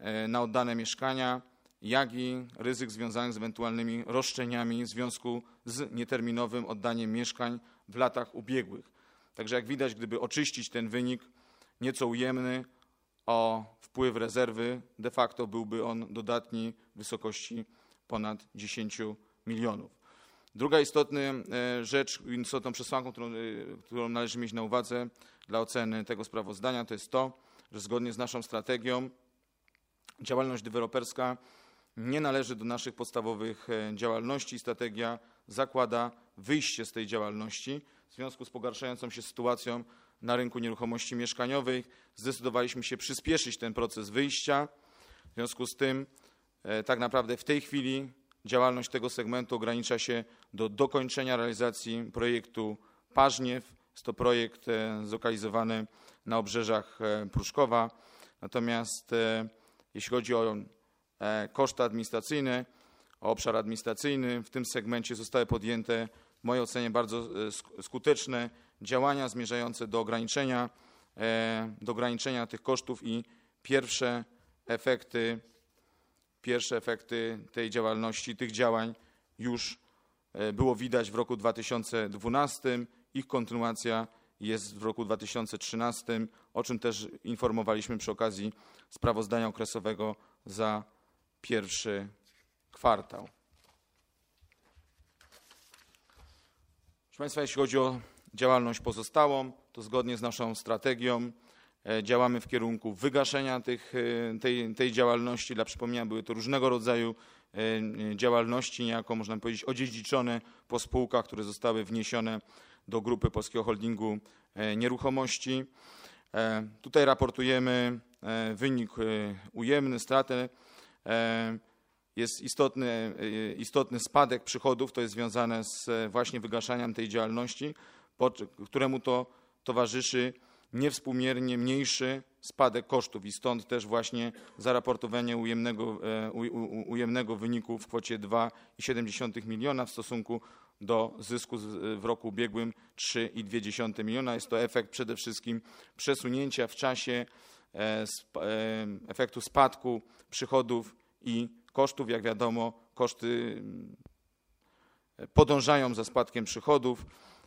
na oddane mieszkania, jak i ryzyk związanych z ewentualnymi roszczeniami w związku z nieterminowym oddaniem mieszkań w latach ubiegłych. Także jak widać, gdyby oczyścić ten wynik nieco ujemny o wpływ rezerwy, de facto byłby on dodatni w wysokości ponad dziesięć milionów. Druga istotna rzecz, istotną przesłanką, którą, którą należy mieć na uwadze dla oceny tego sprawozdania, to jest to, że zgodnie z naszą strategią działalność deweloperska nie należy do naszych podstawowych działalności. Strategia zakłada wyjście z tej działalności. W związku z pogarszającą się sytuacją na rynku nieruchomości mieszkaniowych zdecydowaliśmy się przyspieszyć ten proces wyjścia. W związku z tym tak naprawdę w tej chwili działalność tego segmentu ogranicza się do dokończenia realizacji projektu Parzniew. Jest to projekt zlokalizowany na obrzeżach Pruszkowa. Natomiast jeśli chodzi o koszty administracyjne, o obszar administracyjny, w tym segmencie zostały podjęte w mojej ocenie bardzo skuteczne działania zmierzające do ograniczenia, do ograniczenia tych kosztów i pierwsze efekty, pierwsze efekty tej działalności, tych działań już było widać w roku dwa tysiące dwunastym. Ich kontynuacja jest w roku dwa tysiące trzynastym, o czym też informowaliśmy przy okazji sprawozdania okresowego za pierwszy kwartał. Proszę Państwa, jeśli chodzi o działalność pozostałą, to zgodnie z naszą strategią działamy w kierunku wygaszenia tych, tej, tej działalności. Dla przypomnienia, były to różnego rodzaju działalności, niejako można powiedzieć odziedziczone po spółkach, które zostały wniesione do grupy Polskiego Holdingu Nieruchomości. Tutaj raportujemy wynik ujemny, stratę. Jest istotny, istotny spadek przychodów, to jest związane z właśnie wygaszaniem tej działalności, któremu to towarzyszy niewspółmiernie mniejszy spadek kosztów i stąd też właśnie zaraportowanie ujemnego, ujemnego wyniku w kwocie dwa przecinek siedem miliona w stosunku do zysku w roku ubiegłym trzy przecinek dwa miliona. Jest to efekt przede wszystkim przesunięcia w czasie efektu spadku przychodów i kosztów. Jak wiadomo, koszty podążają za spadkiem przychodów.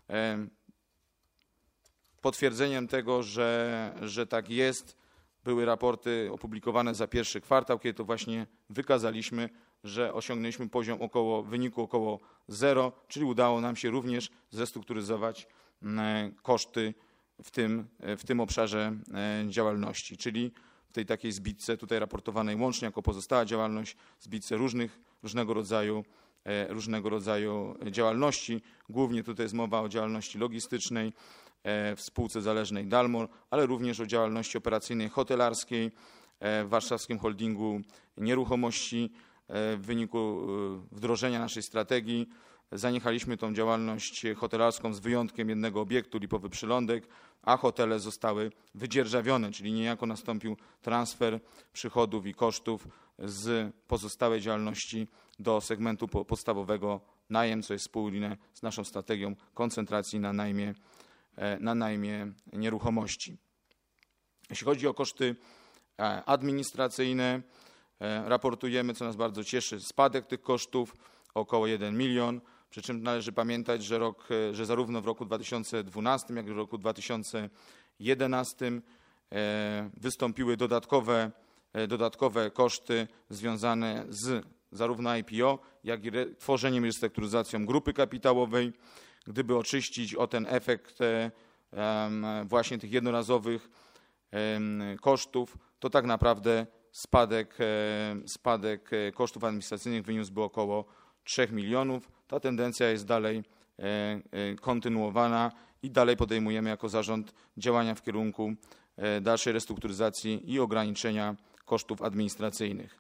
Potwierdzeniem tego, że, że tak jest, były raporty opublikowane za pierwszy kwartał, kiedy to właśnie wykazaliśmy, że osiągnęliśmy poziom około, wyniku około zero, czyli udało nam się również zrestrukturyzować koszty w tym, w tym obszarze działalności, czyli w tej takiej zbitce tutaj raportowanej łącznie jako pozostała działalność, zbitce różnych, różnego rodzaju, różnego rodzaju działalności. Głównie tutaj jest mowa o działalności logistycznej w spółce zależnej Dalmor, ale również o działalności operacyjnej hotelarskiej w Warszawskim Holdingu Nieruchomości. W wyniku wdrożenia naszej strategii zaniechaliśmy tą działalność hotelarską z wyjątkiem jednego obiektu, Lipowy Przylądek, a hotele zostały wydzierżawione, czyli niejako nastąpił transfer przychodów i kosztów z pozostałej działalności do segmentu podstawowego najem, co jest spójne z naszą strategią koncentracji na najmie, na najmie nieruchomości. Jeśli chodzi o koszty administracyjne, raportujemy, co nas bardzo cieszy, spadek tych kosztów około jeden milion, przy czym należy pamiętać, że, rok, że zarówno w roku dwa tysiące dwunastym, jak i w roku dwa tysiące jedenastym wystąpiły dodatkowe, dodatkowe koszty związane z zarówno I P O, jak i tworzeniem i restrukturyzacją grupy kapitałowej. Gdyby oczyścić o ten efekt właśnie tych jednorazowych kosztów, to tak naprawdę spadek, spadek kosztów administracyjnych wyniósłby około trzech milionów. Ta tendencja jest dalej kontynuowana i dalej podejmujemy jako zarząd działania w kierunku dalszej restrukturyzacji i ograniczenia kosztów administracyjnych.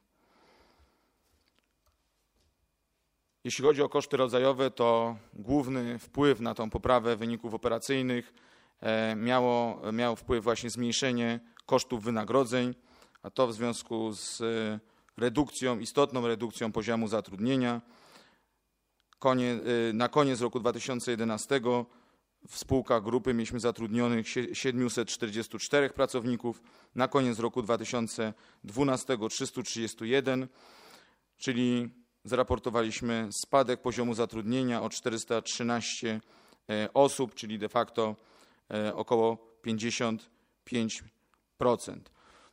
Jeśli chodzi o koszty rodzajowe, to główny wpływ na tą poprawę wyników operacyjnych miało, miało wpływ właśnie zmniejszenie kosztów wynagrodzeń, a to w związku z redukcją, istotną redukcją poziomu zatrudnienia. Konie, na koniec roku dwa tysiące jedenastego w spółkach grupy mieliśmy zatrudnionych siedemset czterdzieści cztery pracowników, na koniec roku dwa tysiące dwunastego trzysta trzydzieści jeden, czyli zaraportowaliśmy spadek poziomu zatrudnienia o czterysta trzynaście osób, czyli de facto około pięćdziesiąt pięć procent.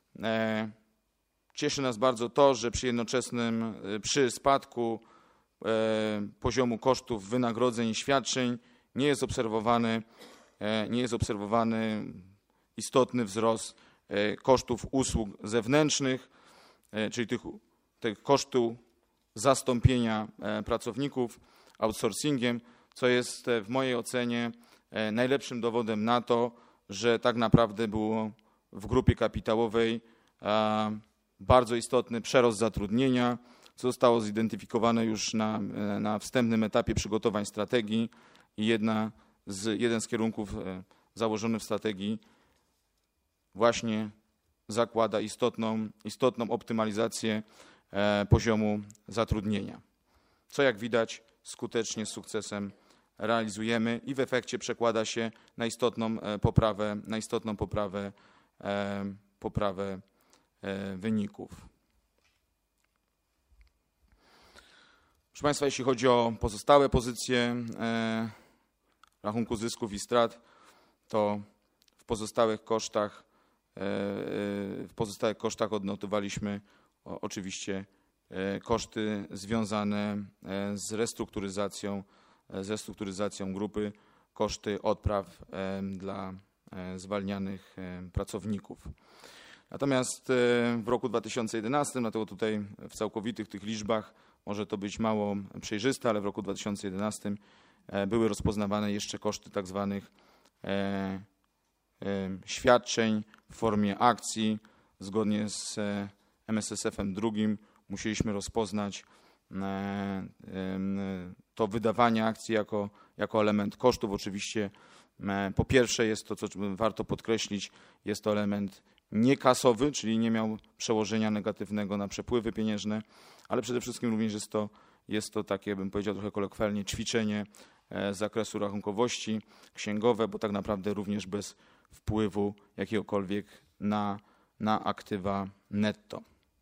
Cieszy nas bardzo to, że przy jednoczesnym, przy spadku poziomu kosztów wynagrodzeń i świadczeń nie jest obserwowany, nie jest obserwowany istotny wzrost kosztów usług zewnętrznych, czyli tych, tych kosztów zastąpienia pracowników outsourcingiem, co jest w mojej ocenie najlepszym dowodem na to, że tak naprawdę było w grupie kapitałowej bardzo istotny przerost zatrudnienia, co zostało zidentyfikowane już na, na wstępnym etapie przygotowań strategii i jedna z, jeden z kierunków założonych w strategii właśnie zakłada istotną, istotną optymalizację poziomu zatrudnienia, co jak widać skutecznie, z sukcesem realizujemy i w efekcie przekłada się na istotną poprawę, na istotną poprawę, poprawę wyników. Proszę Państwa, jeśli chodzi o pozostałe pozycje rachunku zysków i strat, to w pozostałych kosztach, w pozostałych kosztach odnotowaliśmy oczywiście koszty związane z restrukturyzacją, z restrukturyzacją grupy, koszty odpraw dla zwalnianych pracowników. Natomiast w roku dwa tysiące jedenastym, dlatego tutaj w całkowitych tych liczbach może to być mało przejrzyste, ale w roku dwa tysiące jedenastym były rozpoznawane jeszcze koszty tak zwanych świadczeń w formie akcji. Zgodnie z M S S F-em drugim musieliśmy rozpoznać to wydawanie akcji jako, jako element kosztów. Oczywiście po pierwsze jest to, co warto podkreślić, jest to element niekasowy, czyli nie miał przełożenia negatywnego na przepływy pieniężne, ale przede wszystkim również jest to, jest to takie, bym powiedział trochę kolokwialnie, ćwiczenie z zakresu rachunkowości księgowe, bo tak naprawdę również bez wpływu jakiegokolwiek na, na aktywa netto.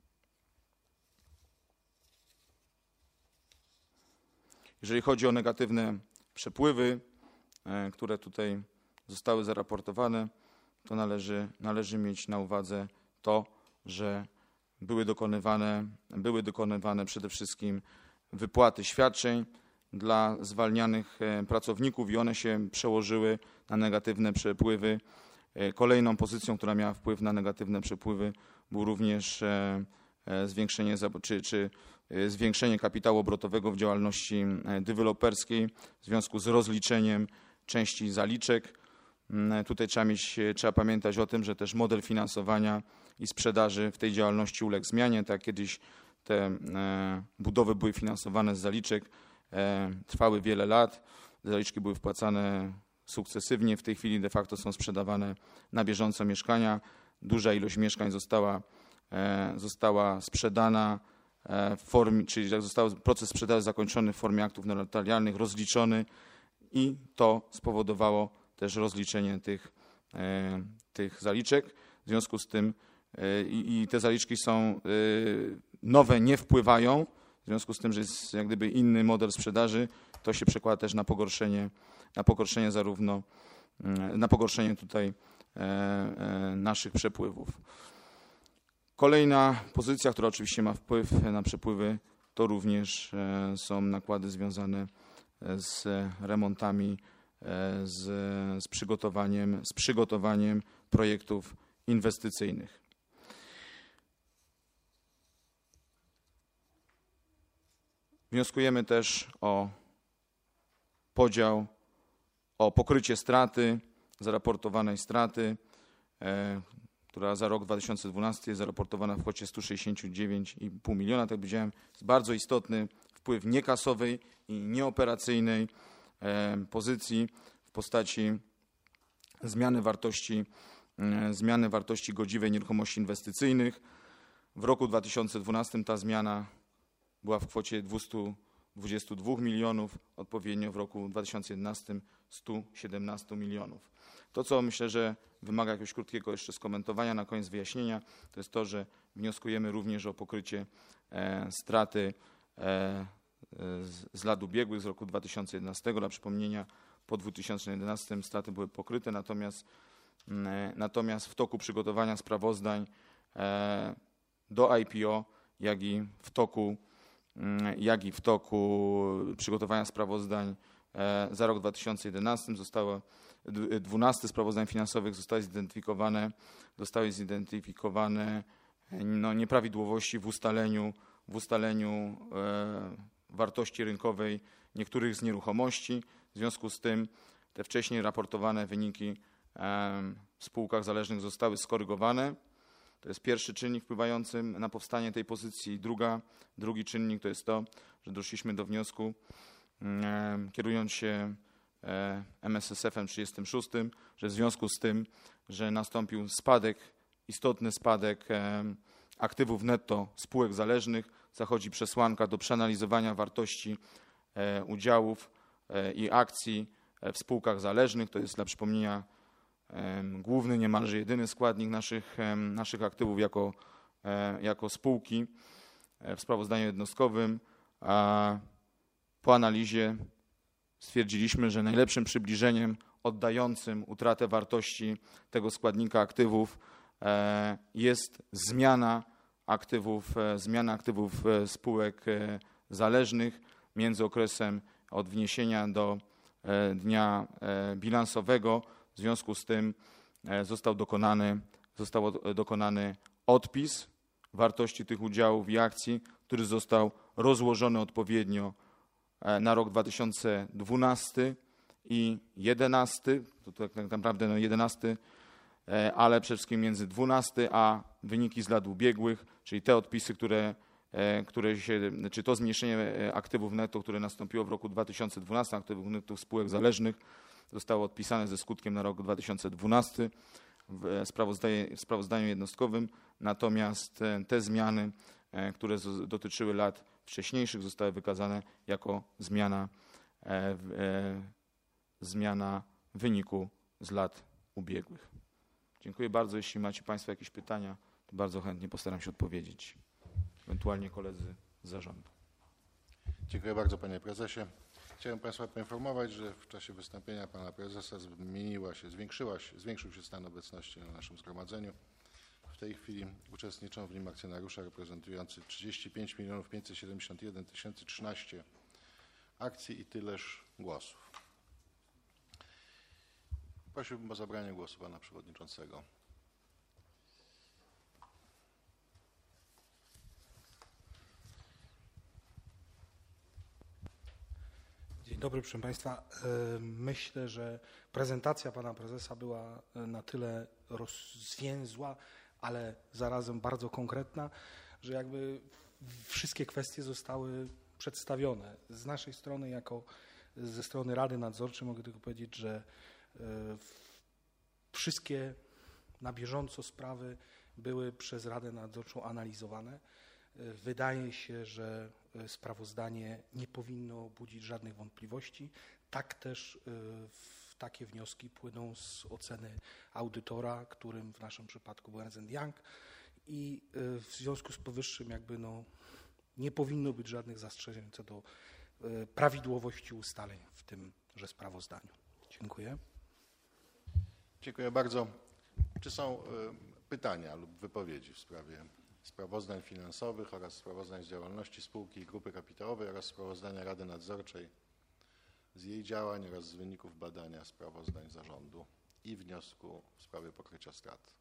Jeżeli chodzi o negatywne przepływy, które tutaj zostały zaraportowane, to należy, należy mieć na uwadze to, że były dokonywane, były dokonywane przede wszystkim wypłaty świadczeń dla zwalnianych pracowników i one się przełożyły na negatywne przepływy. Kolejną pozycją, która miała wpływ na negatywne przepływy, był również zwiększenie, czy, czy zwiększenie kapitału obrotowego w działalności deweloperskiej w związku z rozliczeniem części zaliczek. Tutaj trzeba, mieć, trzeba pamiętać o tym, że też model finansowania i sprzedaży w tej działalności uległ zmianie. Tak kiedyś te budowy były finansowane z zaliczek, trwały wiele lat, zaliczki były wpłacane sukcesywnie, w tej chwili de facto są sprzedawane na bieżąco mieszkania. Duża ilość mieszkań została, została sprzedana w formie, czyli został proces sprzedaży zakończony w formie aktów notarialnych, rozliczony i to spowodowało też rozliczenie tych, tych zaliczek. W związku z tym i, i te zaliczki są nowe, nie wpływają, w związku z tym, że jest jak gdyby inny model sprzedaży, to się przekłada też na pogorszenie, na pogorszenie zarówno, na pogorszenie tutaj naszych przepływów. Kolejna pozycja, która oczywiście ma wpływ na przepływy, to również są nakłady związane z remontami, z, z, przygotowaniem, z przygotowaniem projektów inwestycyjnych. Wnioskujemy też o podział, o pokrycie straty, zaraportowanej straty, e, która za rok dwa tysiące dwunasty jest zaraportowana w kwocie sto sześćdziesiąt dziewięć i pół miliona. Tak jak powiedziałem, jest bardzo istotny wpływ niekasowej i nieoperacyjnej e, pozycji w postaci zmiany wartości, e, zmiany wartości godziwej nieruchomości inwestycyjnych. W roku dwa tysiące dwunastym ta zmiana była w kwocie dwieście dwudziestu dwóch milionów, odpowiednio w roku dwa tysiące jedenastym stu siedemnastu milionów. To, co myślę, że wymaga jakiegoś krótkiego jeszcze skomentowania, na koniec wyjaśnienia, to jest to, że wnioskujemy również o pokrycie e, straty e, z, z lat ubiegłych, z roku dwa tysiące jedenastego. Dla przypomnienia, po dwa tysiące jedenastym straty były pokryte, natomiast, e, natomiast w toku przygotowania sprawozdań e, do I P O, jak i w toku, jak i w toku przygotowania sprawozdań e, za rok dwa tysiące jedenasty zostało dwanaście sprawozdań finansowych zostały zidentyfikowane, zostały zidentyfikowane no, nieprawidłowości w ustaleniu, w ustaleniu e, wartości rynkowej niektórych z nieruchomości. W związku z tym te wcześniej raportowane wyniki e, w spółkach zależnych zostały skorygowane. To jest pierwszy czynnik wpływający na powstanie tej pozycji. Druga, drugi czynnik to jest to, że doszliśmy do wniosku, e, kierując się M S S F-em trzydziestym szóstym, że w związku z tym, że nastąpił spadek, istotny spadek aktywów netto spółek zależnych, zachodzi przesłanka do przeanalizowania wartości udziałów i akcji w spółkach zależnych. To jest dla przypomnienia główny, niemalże jedyny składnik naszych, naszych aktywów jako, jako spółki w sprawozdaniu jednostkowym. A po analizie stwierdziliśmy, że najlepszym przybliżeniem oddającym utratę wartości tego składnika aktywów jest zmiana aktywów, zmiana aktywów spółek zależnych między okresem od wniesienia do dnia bilansowego. W związku z tym został dokonany, został dokonany odpis wartości tych udziałów i akcji, który został rozłożony odpowiednio na rok dwa tysiące dwunasty i jedenasty, to tak naprawdę no jedenasty, ale przede wszystkim między dwunastym a wyniki z lat ubiegłych, czyli te odpisy, które, które się, czy to zmniejszenie aktywów netto, które nastąpiło w roku dwa tysiące dwunastym, aktywów netto spółek zależnych, zostało odpisane ze skutkiem na rok dwa tysiące dwunasty w sprawozdaniu, w sprawozdaniu jednostkowym, natomiast te zmiany, które dotyczyły lat wcześniejszych, zostały wykazane jako zmiana, e, e, zmiana wyniku z lat ubiegłych. Dziękuję bardzo. Jeśli macie Państwo jakieś pytania, to bardzo chętnie postaram się odpowiedzieć, ewentualnie koledzy z zarządu. Dziękuję bardzo, panie prezesie. Chciałem Państwa poinformować, że w czasie wystąpienia pana prezesa zmieniła się, zwiększyła się, zwiększył się stan obecności na naszym zgromadzeniu. W tej chwili uczestniczą w nim akcjonariusze reprezentujący trzydzieści pięć milionów pięćset siedemdziesiąt jeden tysięcy trzynaście akcji i tyleż głosów. Prosiłbym o zabranie głosu pana przewodniczącego. Dzień dobry, proszę Państwa. Myślę, że prezentacja pana prezesa była na tyle rozwięzła, ale zarazem bardzo konkretna, że jakby wszystkie kwestie zostały przedstawione. Z naszej strony, jako ze strony Rady Nadzorczej, mogę tylko powiedzieć, że wszystkie na bieżąco sprawy były przez Radę Nadzorczą analizowane. Wydaje się, że sprawozdanie nie powinno budzić żadnych wątpliwości. Tak też w takie wnioski płyną z oceny audytora, którym w naszym przypadku był Ernst and Young, i w związku z powyższym jakby no nie powinno być żadnych zastrzeżeń co do prawidłowości ustaleń w tymże sprawozdaniu. Dziękuję. Dziękuję bardzo. Czy są pytania lub wypowiedzi w sprawie sprawozdań finansowych oraz sprawozdań z działalności spółki i grupy kapitałowej oraz sprawozdania Rady Nadzorczej z jej działań oraz z wyników badania sprawozdań zarządu i wniosku w sprawie pokrycia strat?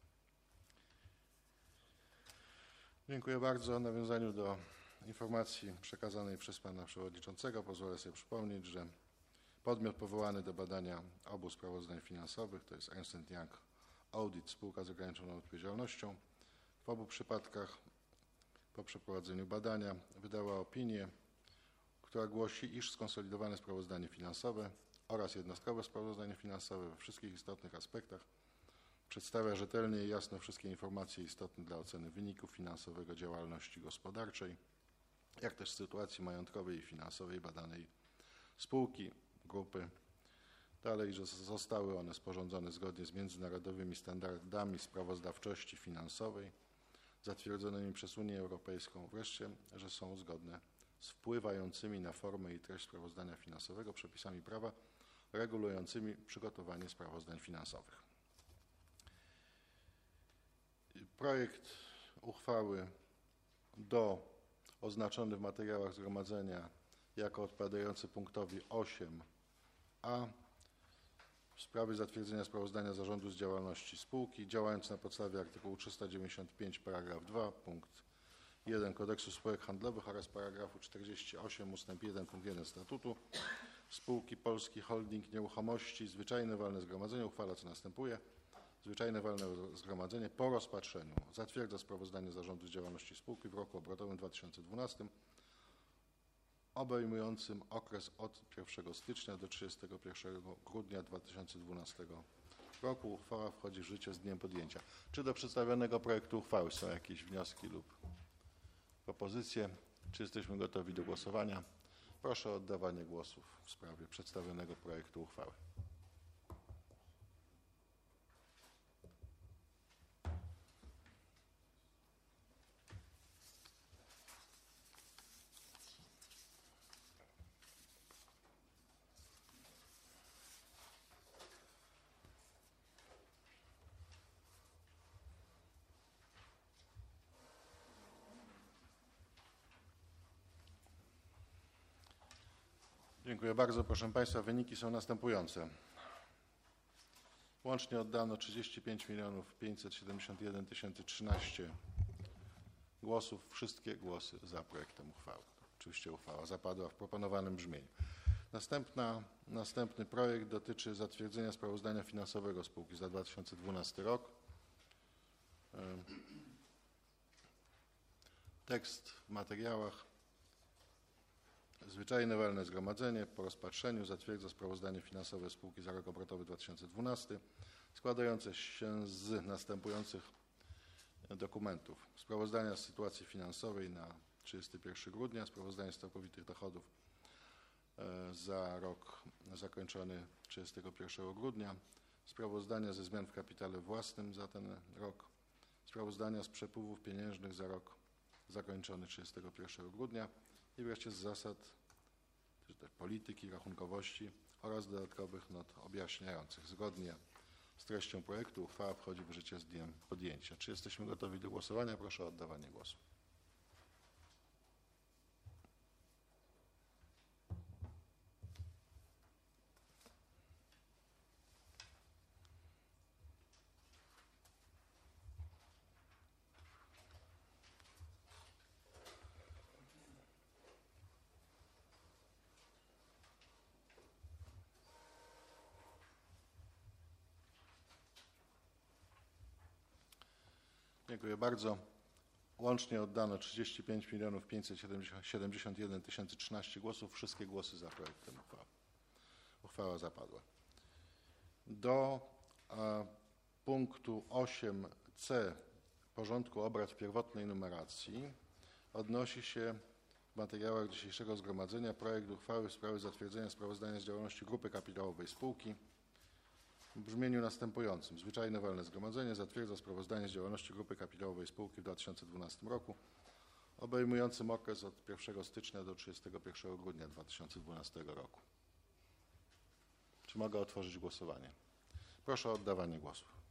Dziękuję bardzo. W nawiązaniu do informacji przekazanej przez pana przewodniczącego pozwolę sobie przypomnieć, że podmiot powołany do badania obu sprawozdań finansowych to jest Ernst and Young Audit, spółka z ograniczoną odpowiedzialnością. W obu przypadkach po przeprowadzeniu badania wydała opinię, która głosi, iż skonsolidowane sprawozdanie finansowe oraz jednostkowe sprawozdanie finansowe we wszystkich istotnych aspektach przedstawia rzetelnie i jasno wszystkie informacje istotne dla oceny wyników finansowego działalności gospodarczej jak też sytuacji majątkowej i finansowej badanej spółki, grupy. Dalej, że zostały one sporządzone zgodnie z międzynarodowymi standardami sprawozdawczości finansowej zatwierdzonymi przez Unię Europejską. Wreszcie, że są zgodne z wpływającymi na formę i treść sprawozdania finansowego przepisami prawa regulującymi przygotowanie sprawozdań finansowych. Projekt uchwały do oznaczony w materiałach zgromadzenia jako odpowiadający punktowi osiem a w sprawie zatwierdzenia sprawozdania zarządu z działalności spółki, działając na podstawie artykułu trzysta dziewięćdziesiąt pięć paragraf dwa punkt jeden Kodeksu spółek handlowych oraz paragrafu czterdzieści osiem ustęp jeden punkt jeden Statutu Spółki Polski Holding Nieruchomości, zwyczajne walne zgromadzenie uchwala, co następuje. Zwyczajne walne zgromadzenie po rozpatrzeniu zatwierdza sprawozdanie zarządu z działalności spółki w roku obrotowym dwa tysiące dwunastym obejmującym okres od pierwszego stycznia do trzydziestego pierwszego grudnia dwa tysiące dwunastego roku. Uchwała wchodzi w życie z dniem podjęcia. Czy do przedstawionego projektu uchwały są jakieś wnioski lub propozycje? Czy jesteśmy gotowi do głosowania? Proszę o oddawanie głosów w sprawie przedstawionego projektu uchwały. Dziękuję bardzo. Proszę Państwa, wyniki są następujące. Łącznie oddano trzydzieści pięć milionów pięćset siedemdziesiąt jeden tysięcy trzynaście głosów. Wszystkie głosy za projektem uchwały. Oczywiście uchwała zapadła w proponowanym brzmieniu. Następna, następny projekt dotyczy zatwierdzenia sprawozdania finansowego spółki za dwa tysiące dwunasty rok. Tekst w materiałach. Zwyczajne walne zgromadzenie po rozpatrzeniu zatwierdza sprawozdanie finansowe spółki za rok obrotowy dwa tysiące dwunasty składające się z następujących dokumentów. Sprawozdania z sytuacji finansowej na trzydziestego pierwszego grudnia, sprawozdanie z całkowitych dochodów za rok zakończony trzydziestego pierwszego grudnia, sprawozdania ze zmian w kapitale własnym za ten rok, sprawozdania z przepływów pieniężnych za rok zakończony trzydziestego pierwszego grudnia i wreszcie z zasad czy też polityki, rachunkowości oraz dodatkowych not objaśniających. Zgodnie z treścią projektu uchwała wchodzi w życie z dniem podjęcia. Czy jesteśmy gotowi do głosowania? Proszę o oddawanie głosu. Dziękuję bardzo. Łącznie oddano trzydzieści pięć milionów pięćset siedemdziesiąt jeden tysięcy trzynaście głosów. Wszystkie głosy za projektem uchwały. Uchwała zapadła. Do a, punktu osiem c porządku obrad w pierwotnej numeracji odnosi się w materiałach dzisiejszego zgromadzenia projekt uchwały w sprawie zatwierdzenia sprawozdania z działalności grupy kapitałowej spółki w brzmieniu następującym. Zwyczajne walne zgromadzenie zatwierdza sprawozdanie z działalności grupy kapitałowej spółki w dwa tysiące dwunastym roku obejmującym okres od pierwszego stycznia do trzydziestego pierwszego grudnia dwa tysiące dwunastego roku. Czy mogę otworzyć głosowanie? Proszę o oddawanie głosów.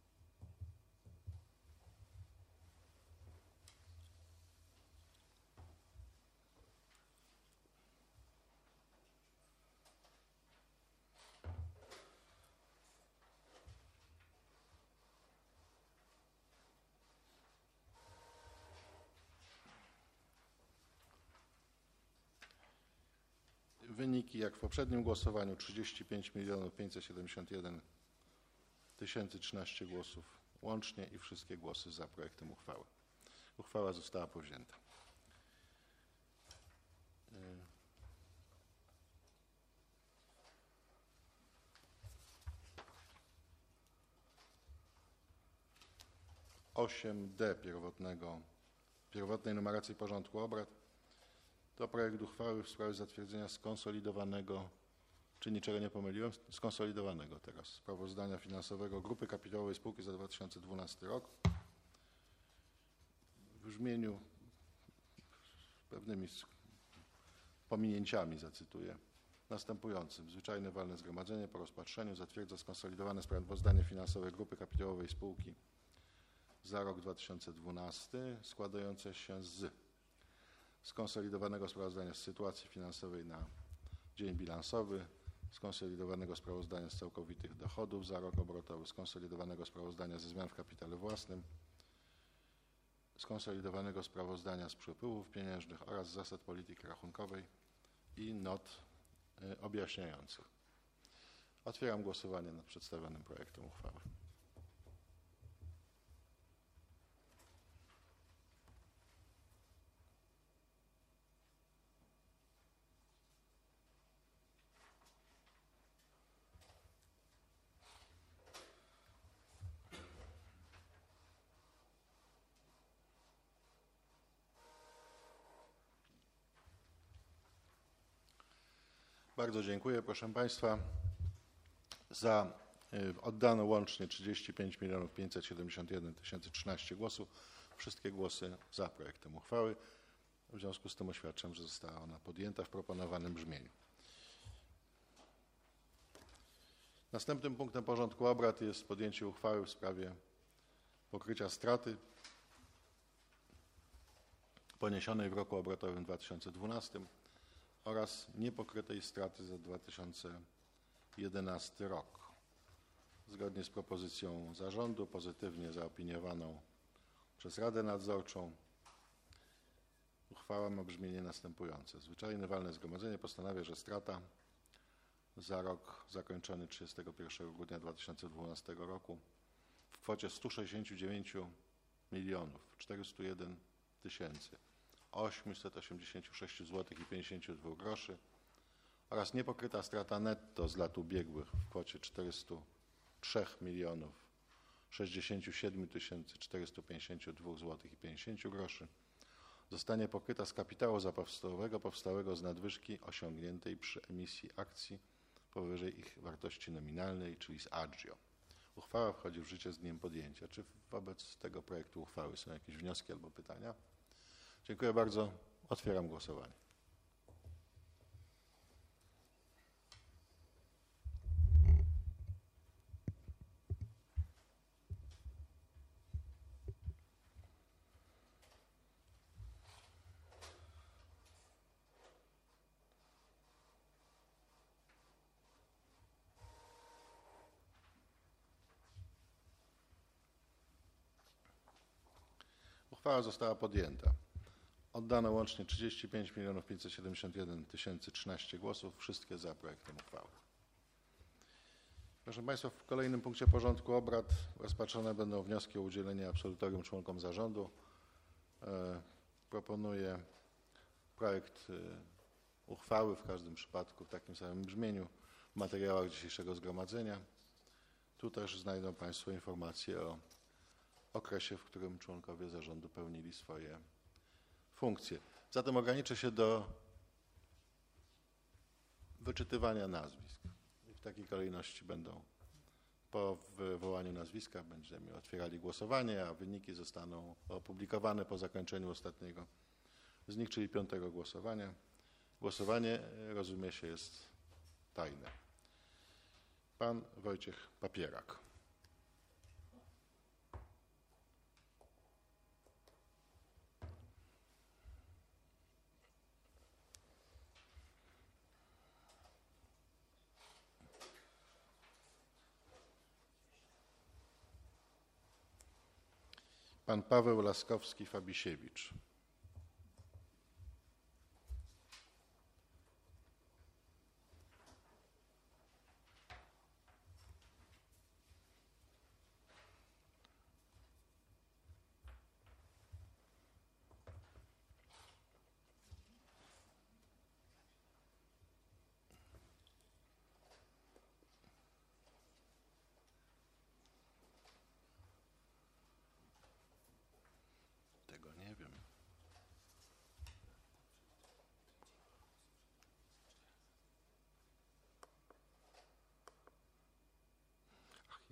Wyniki jak w poprzednim głosowaniu trzydzieści pięć milionów pięćset siedemdziesiąt jeden tysięcy trzynaście głosów łącznie i wszystkie głosy za projektem uchwały. Uchwała została powzięta. osiem d pierwotnego, pierwotnej numeracji porządku obrad To projekt uchwały w sprawie zatwierdzenia skonsolidowanego, czy niczego nie pomyliłem, skonsolidowanego teraz, sprawozdania finansowego Grupy Kapitałowej Spółki za dwa tysiące dwunasty rok w brzmieniu z pewnymi pominięciami, zacytuję, następującym. Zwyczajne walne zgromadzenie po rozpatrzeniu zatwierdza skonsolidowane sprawozdanie finansowe Grupy Kapitałowej Spółki za rok dwa tysiące dwunasty składające się z skonsolidowanego sprawozdania z sytuacji finansowej na dzień bilansowy, skonsolidowanego sprawozdania z całkowitych dochodów za rok obrotowy, skonsolidowanego sprawozdania ze zmian w kapitale własnym, skonsolidowanego sprawozdania z przepływów pieniężnych oraz zasad polityki rachunkowej i not y, objaśniających. Otwieram głosowanie nad przedstawionym projektem uchwały. Bardzo dziękuję. Proszę Państwa, za y, oddano łącznie trzydzieści pięć milionów pięćset siedemdziesiąt jeden tysięcy trzynaście głosów. Wszystkie głosy za projektem uchwały. W związku z tym oświadczam, że została ona podjęta w proponowanym brzmieniu. Następnym punktem porządku obrad jest podjęcie uchwały w sprawie pokrycia straty poniesionej w roku obrotowym dwa tysiące dwunastym oraz niepokrytej straty za dwa tysiące jedenasty rok. Zgodnie z propozycją zarządu, pozytywnie zaopiniowaną przez Radę Nadzorczą, uchwała ma brzmienie następujące. Zwyczajne walne zgromadzenie postanawia, że strata za rok zakończony trzydziestego pierwszego grudnia dwa tysiące dwunastego roku w kwocie stu sześćdziesięciu dziewięciu milionów czterystu jeden tysięcy osiemset osiemdziesiąt sześć złotych i pięćdziesiąt dwa groszy oraz niepokryta strata netto z lat ubiegłych w kwocie czterystu trzech milionów sześćdziesięciu siedmiu tysięcy czterystu pięćdziesięciu dwóch złotych i pięćdziesięciu groszy zostanie pokryta z kapitału zapasowego powstałego z nadwyżki osiągniętej przy emisji akcji powyżej ich wartości nominalnej, czyli z agio. Uchwała wchodzi w życie z dniem podjęcia. Czy wobec tego projektu uchwały są jakieś wnioski albo pytania? Dziękuję bardzo. Otwieram głosowanie. Uchwała została podjęta. Oddano łącznie trzydzieści pięć milionów pięćset siedemdziesiąt jeden tysięcy trzynaście głosów. Wszystkie za projektem uchwały. Proszę Państwa, w kolejnym punkcie porządku obrad rozpatrzone będą wnioski o udzielenie absolutorium członkom zarządu. E, proponuję projekt e, uchwały w każdym przypadku w takim samym brzmieniu w materiałach dzisiejszego zgromadzenia. Tu też znajdą Państwo informacje o okresie, w którym członkowie zarządu pełnili swoje funkcje. Zatem ograniczę się do wyczytywania nazwisk. I w takiej kolejności będą po wywołaniu nazwiska będziemy otwierali głosowanie, a wyniki zostaną opublikowane po zakończeniu ostatniego z nich, czyli piątego głosowania. Głosowanie, rozumie się, jest tajne. Pan Wojciech Papierak. Pan Paweł Laskowski-Fabisiewicz. Tego nie wiem.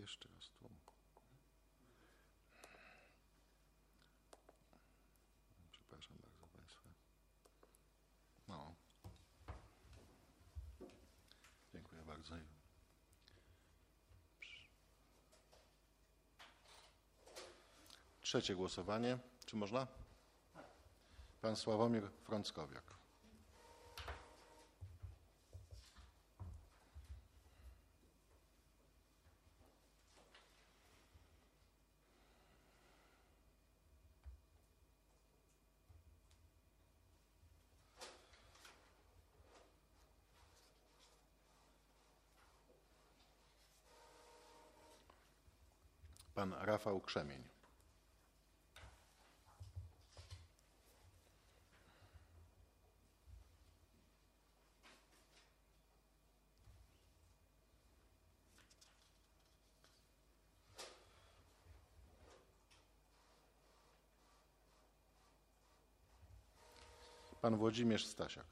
Jeszcze raz tu. Przepraszam bardzo Państwa. No. Dziękuję bardzo. Trzecie głosowanie. Czy można? Pan Sławomir Frąckowiak. Pan Rafał Krzemień. Pan Włodzimierz Stasiak.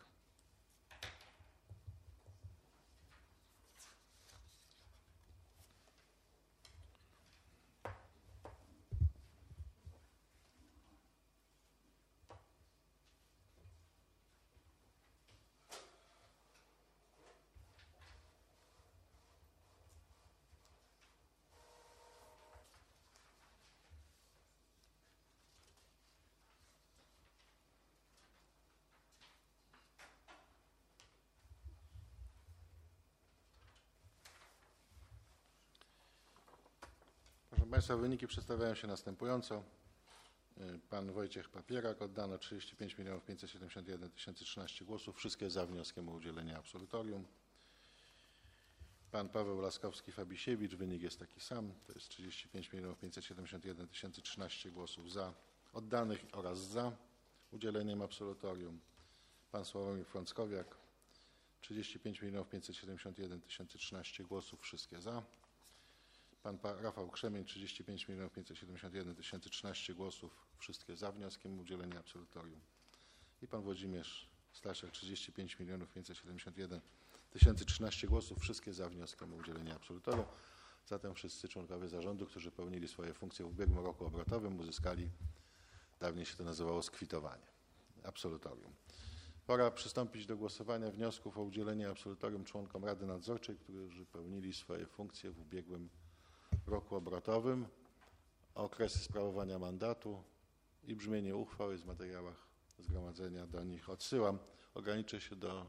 Proszę Państwa, wyniki przedstawiają się następująco. Pan Wojciech Papierak, oddano trzydzieści pięć milionów pięćset siedemdziesiąt jeden tysięcy trzynaście głosów, wszystkie za wnioskiem o udzielenie absolutorium. Pan Paweł Laskowski-Fabisiewicz, wynik jest taki sam, to jest trzydzieści pięć milionów pięćset siedemdziesiąt jeden tysięcy trzynaście głosów za oddanych oraz za udzieleniem absolutorium. Pan Sławomir Frąckowiak, trzydzieści pięć milionów pięćset siedemdziesiąt jeden tysięcy trzynaście głosów, wszystkie za. Pan Rafał Krzemień, trzydzieści pięć milionów pięćset siedemdziesiąt jeden tysięcy trzynaście głosów, wszystkie za wnioskiem o udzielenie absolutorium. I pan Włodzimierz Stasiak, trzydzieści pięć milionów pięćset siedemdziesiąt jeden tysięcy trzynaście głosów, wszystkie za wnioskiem o udzielenie absolutorium. Zatem wszyscy członkowie zarządu, którzy pełnili swoje funkcje w ubiegłym roku obrotowym, uzyskali, dawniej się to nazywało skwitowanie, absolutorium. Pora przystąpić do głosowania wniosków o udzielenie absolutorium członkom Rady Nadzorczej, którzy pełnili swoje funkcje w ubiegłym roku obrotowym. Okresy sprawowania mandatu i brzmienie uchwał jest w materiałach zgromadzenia, do nich odsyłam. Ograniczę się do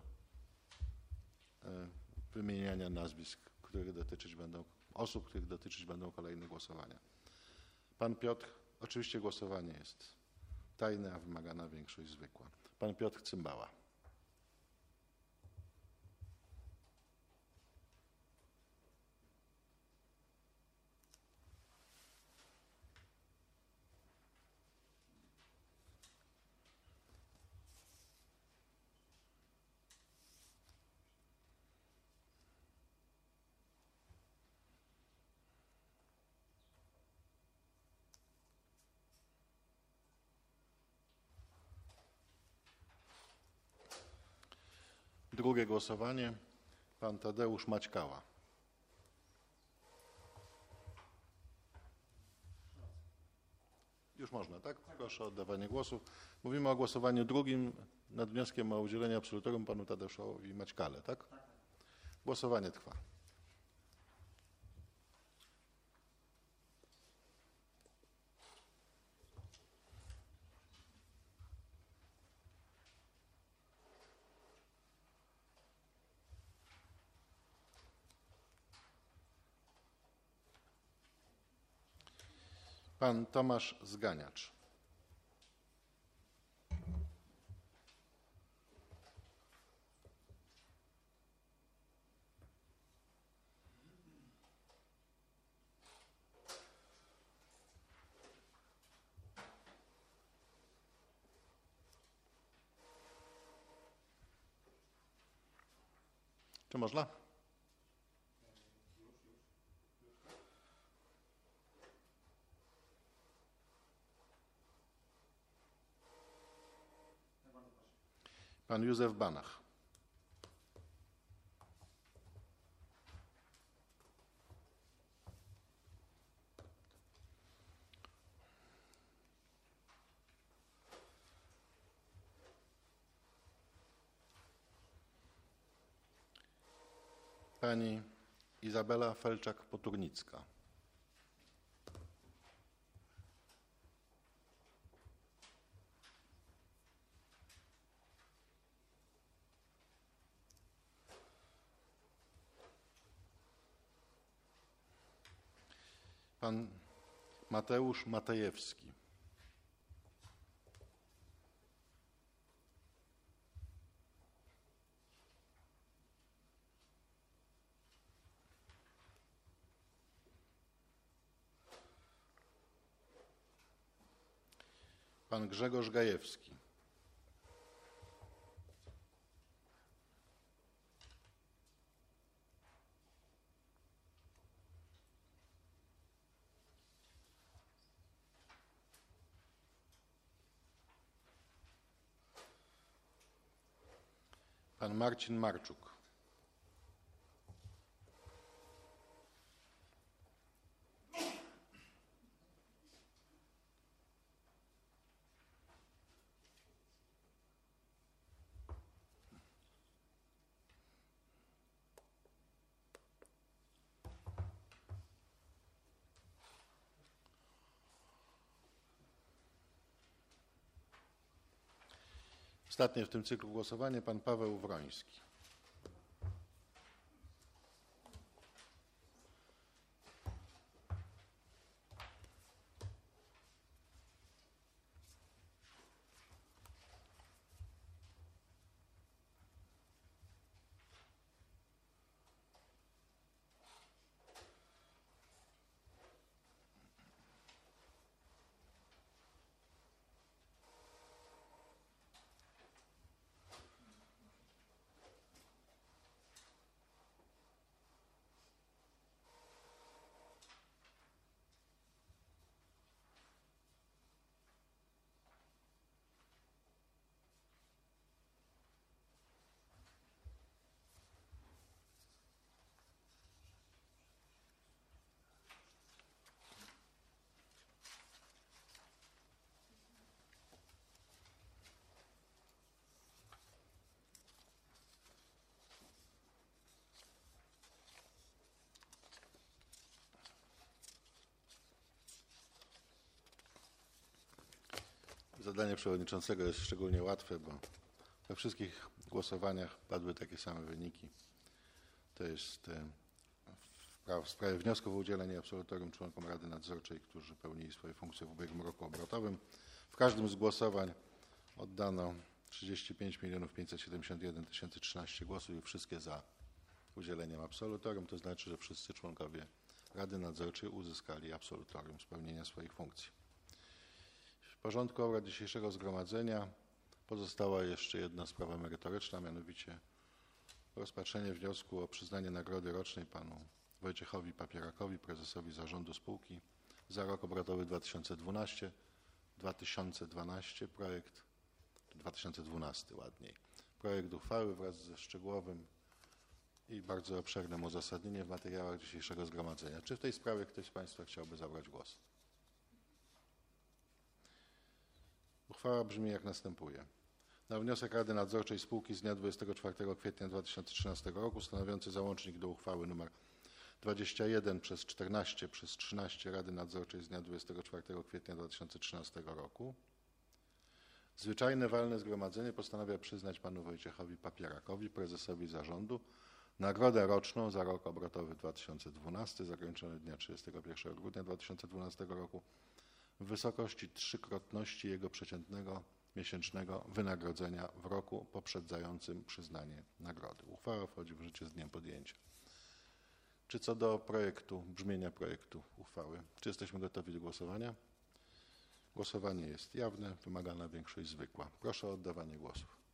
wymieniania nazwisk, których dotyczyć będą, osób, których dotyczyć będą kolejne głosowania. Pan Piotr, oczywiście głosowanie jest tajne, a wymagana większość zwykła. Pan Piotr Cymbała. Drugie głosowanie. Pan Tadeusz Maćkała. Już można, tak? Proszę o oddawanie głosu. Mówimy o głosowaniu drugim nad wnioskiem o udzielenie absolutorium panu Tadeuszowi Maćkale, tak? Głosowanie trwa. Pan Tomasz Zganiacz. Czy można? Pan Józef Banach. Pani Izabela Felczak-Poturnicka. Pan Mateusz Matejewski. Pan Grzegorz Gajewski. Pan Marcin Marczuk. Ostatnie w tym cyklu głosowanie pan Paweł Wroński. Zadanie przewodniczącego jest szczególnie łatwe, bo we wszystkich głosowaniach padły takie same wyniki. To jest w sprawie wniosków o udzielenie absolutorium członkom Rady Nadzorczej, którzy pełnili swoje funkcje w ubiegłym roku obrotowym. W każdym z głosowań oddano trzydzieści pięć milionów pięćset siedemdziesiąt jeden tysięcy trzynaście głosów i wszystkie za udzieleniem absolutorium. To znaczy, że wszyscy członkowie Rady Nadzorczej uzyskali absolutorium spełnienia swoich funkcji. W porządku obrad dzisiejszego zgromadzenia pozostała jeszcze jedna sprawa merytoryczna, mianowicie rozpatrzenie wniosku o przyznanie nagrody rocznej panu Wojciechowi Papierakowi, prezesowi zarządu spółki za rok obrotowy dwa tysiące dwunasty, dwa tysiące dwunasty, projekt dwa tysiące dwunasty ładniej. Projekt uchwały wraz ze szczegółowym i bardzo obszernym uzasadnieniem w materiałach dzisiejszego zgromadzenia. Czy w tej sprawie ktoś z państwa chciałby zabrać głos? Uchwała brzmi jak następuje. Na wniosek Rady Nadzorczej spółki z dnia dwudziestego czwartego kwietnia dwa tysiące trzynastego roku stanowiący załącznik do uchwały nr dwadzieścia jeden przez czternaście przez trzynaście Rady Nadzorczej z dnia dwudziestego czwartego kwietnia dwa tysiące trzynastego roku zwyczajne walne zgromadzenie postanawia przyznać panu Wojciechowi Papierakowi, prezesowi zarządu, nagrodę roczną za rok obrotowy dwa tysiące dwunasty zakończony dnia trzydziestego pierwszego grudnia dwa tysiące dwunastego roku w wysokości trzykrotności jego przeciętnego miesięcznego wynagrodzenia w roku poprzedzającym przyznanie nagrody. Uchwała wchodzi w życie z dniem podjęcia. Czy co do projektu, brzmienia projektu uchwały, czy jesteśmy gotowi do głosowania? Głosowanie jest jawne, wymagana większość zwykła. Proszę o oddawanie głosów.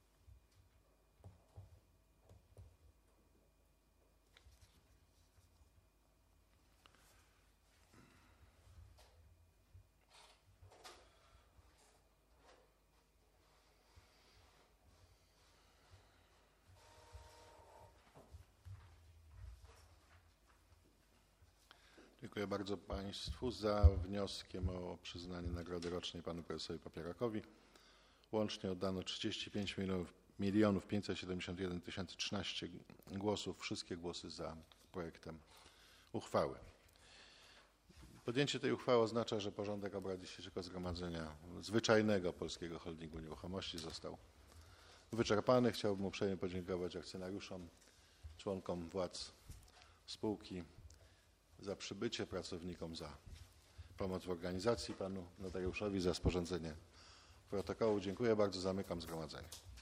Dziękuję bardzo państwu. Za wnioskiem o przyznanie nagrody rocznej panu prezesowi Papierakowi łącznie oddano trzydzieści pięć milionów milionów pięćset siedemdziesiąt jeden tysięcy trzynaście głosów. Wszystkie głosy za projektem uchwały. Podjęcie tej uchwały oznacza, że porządek obrad dzisiejszego zgromadzenia zwyczajnego Polskiego Holdingu Nieruchomości został wyczerpany. Chciałbym uprzejmie podziękować akcjonariuszom, członkom władz spółki za przybycie, pracownikom za pomoc w organizacji, panu notariuszowi za sporządzenie protokołu. Dziękuję bardzo. Zamykam zgromadzenie.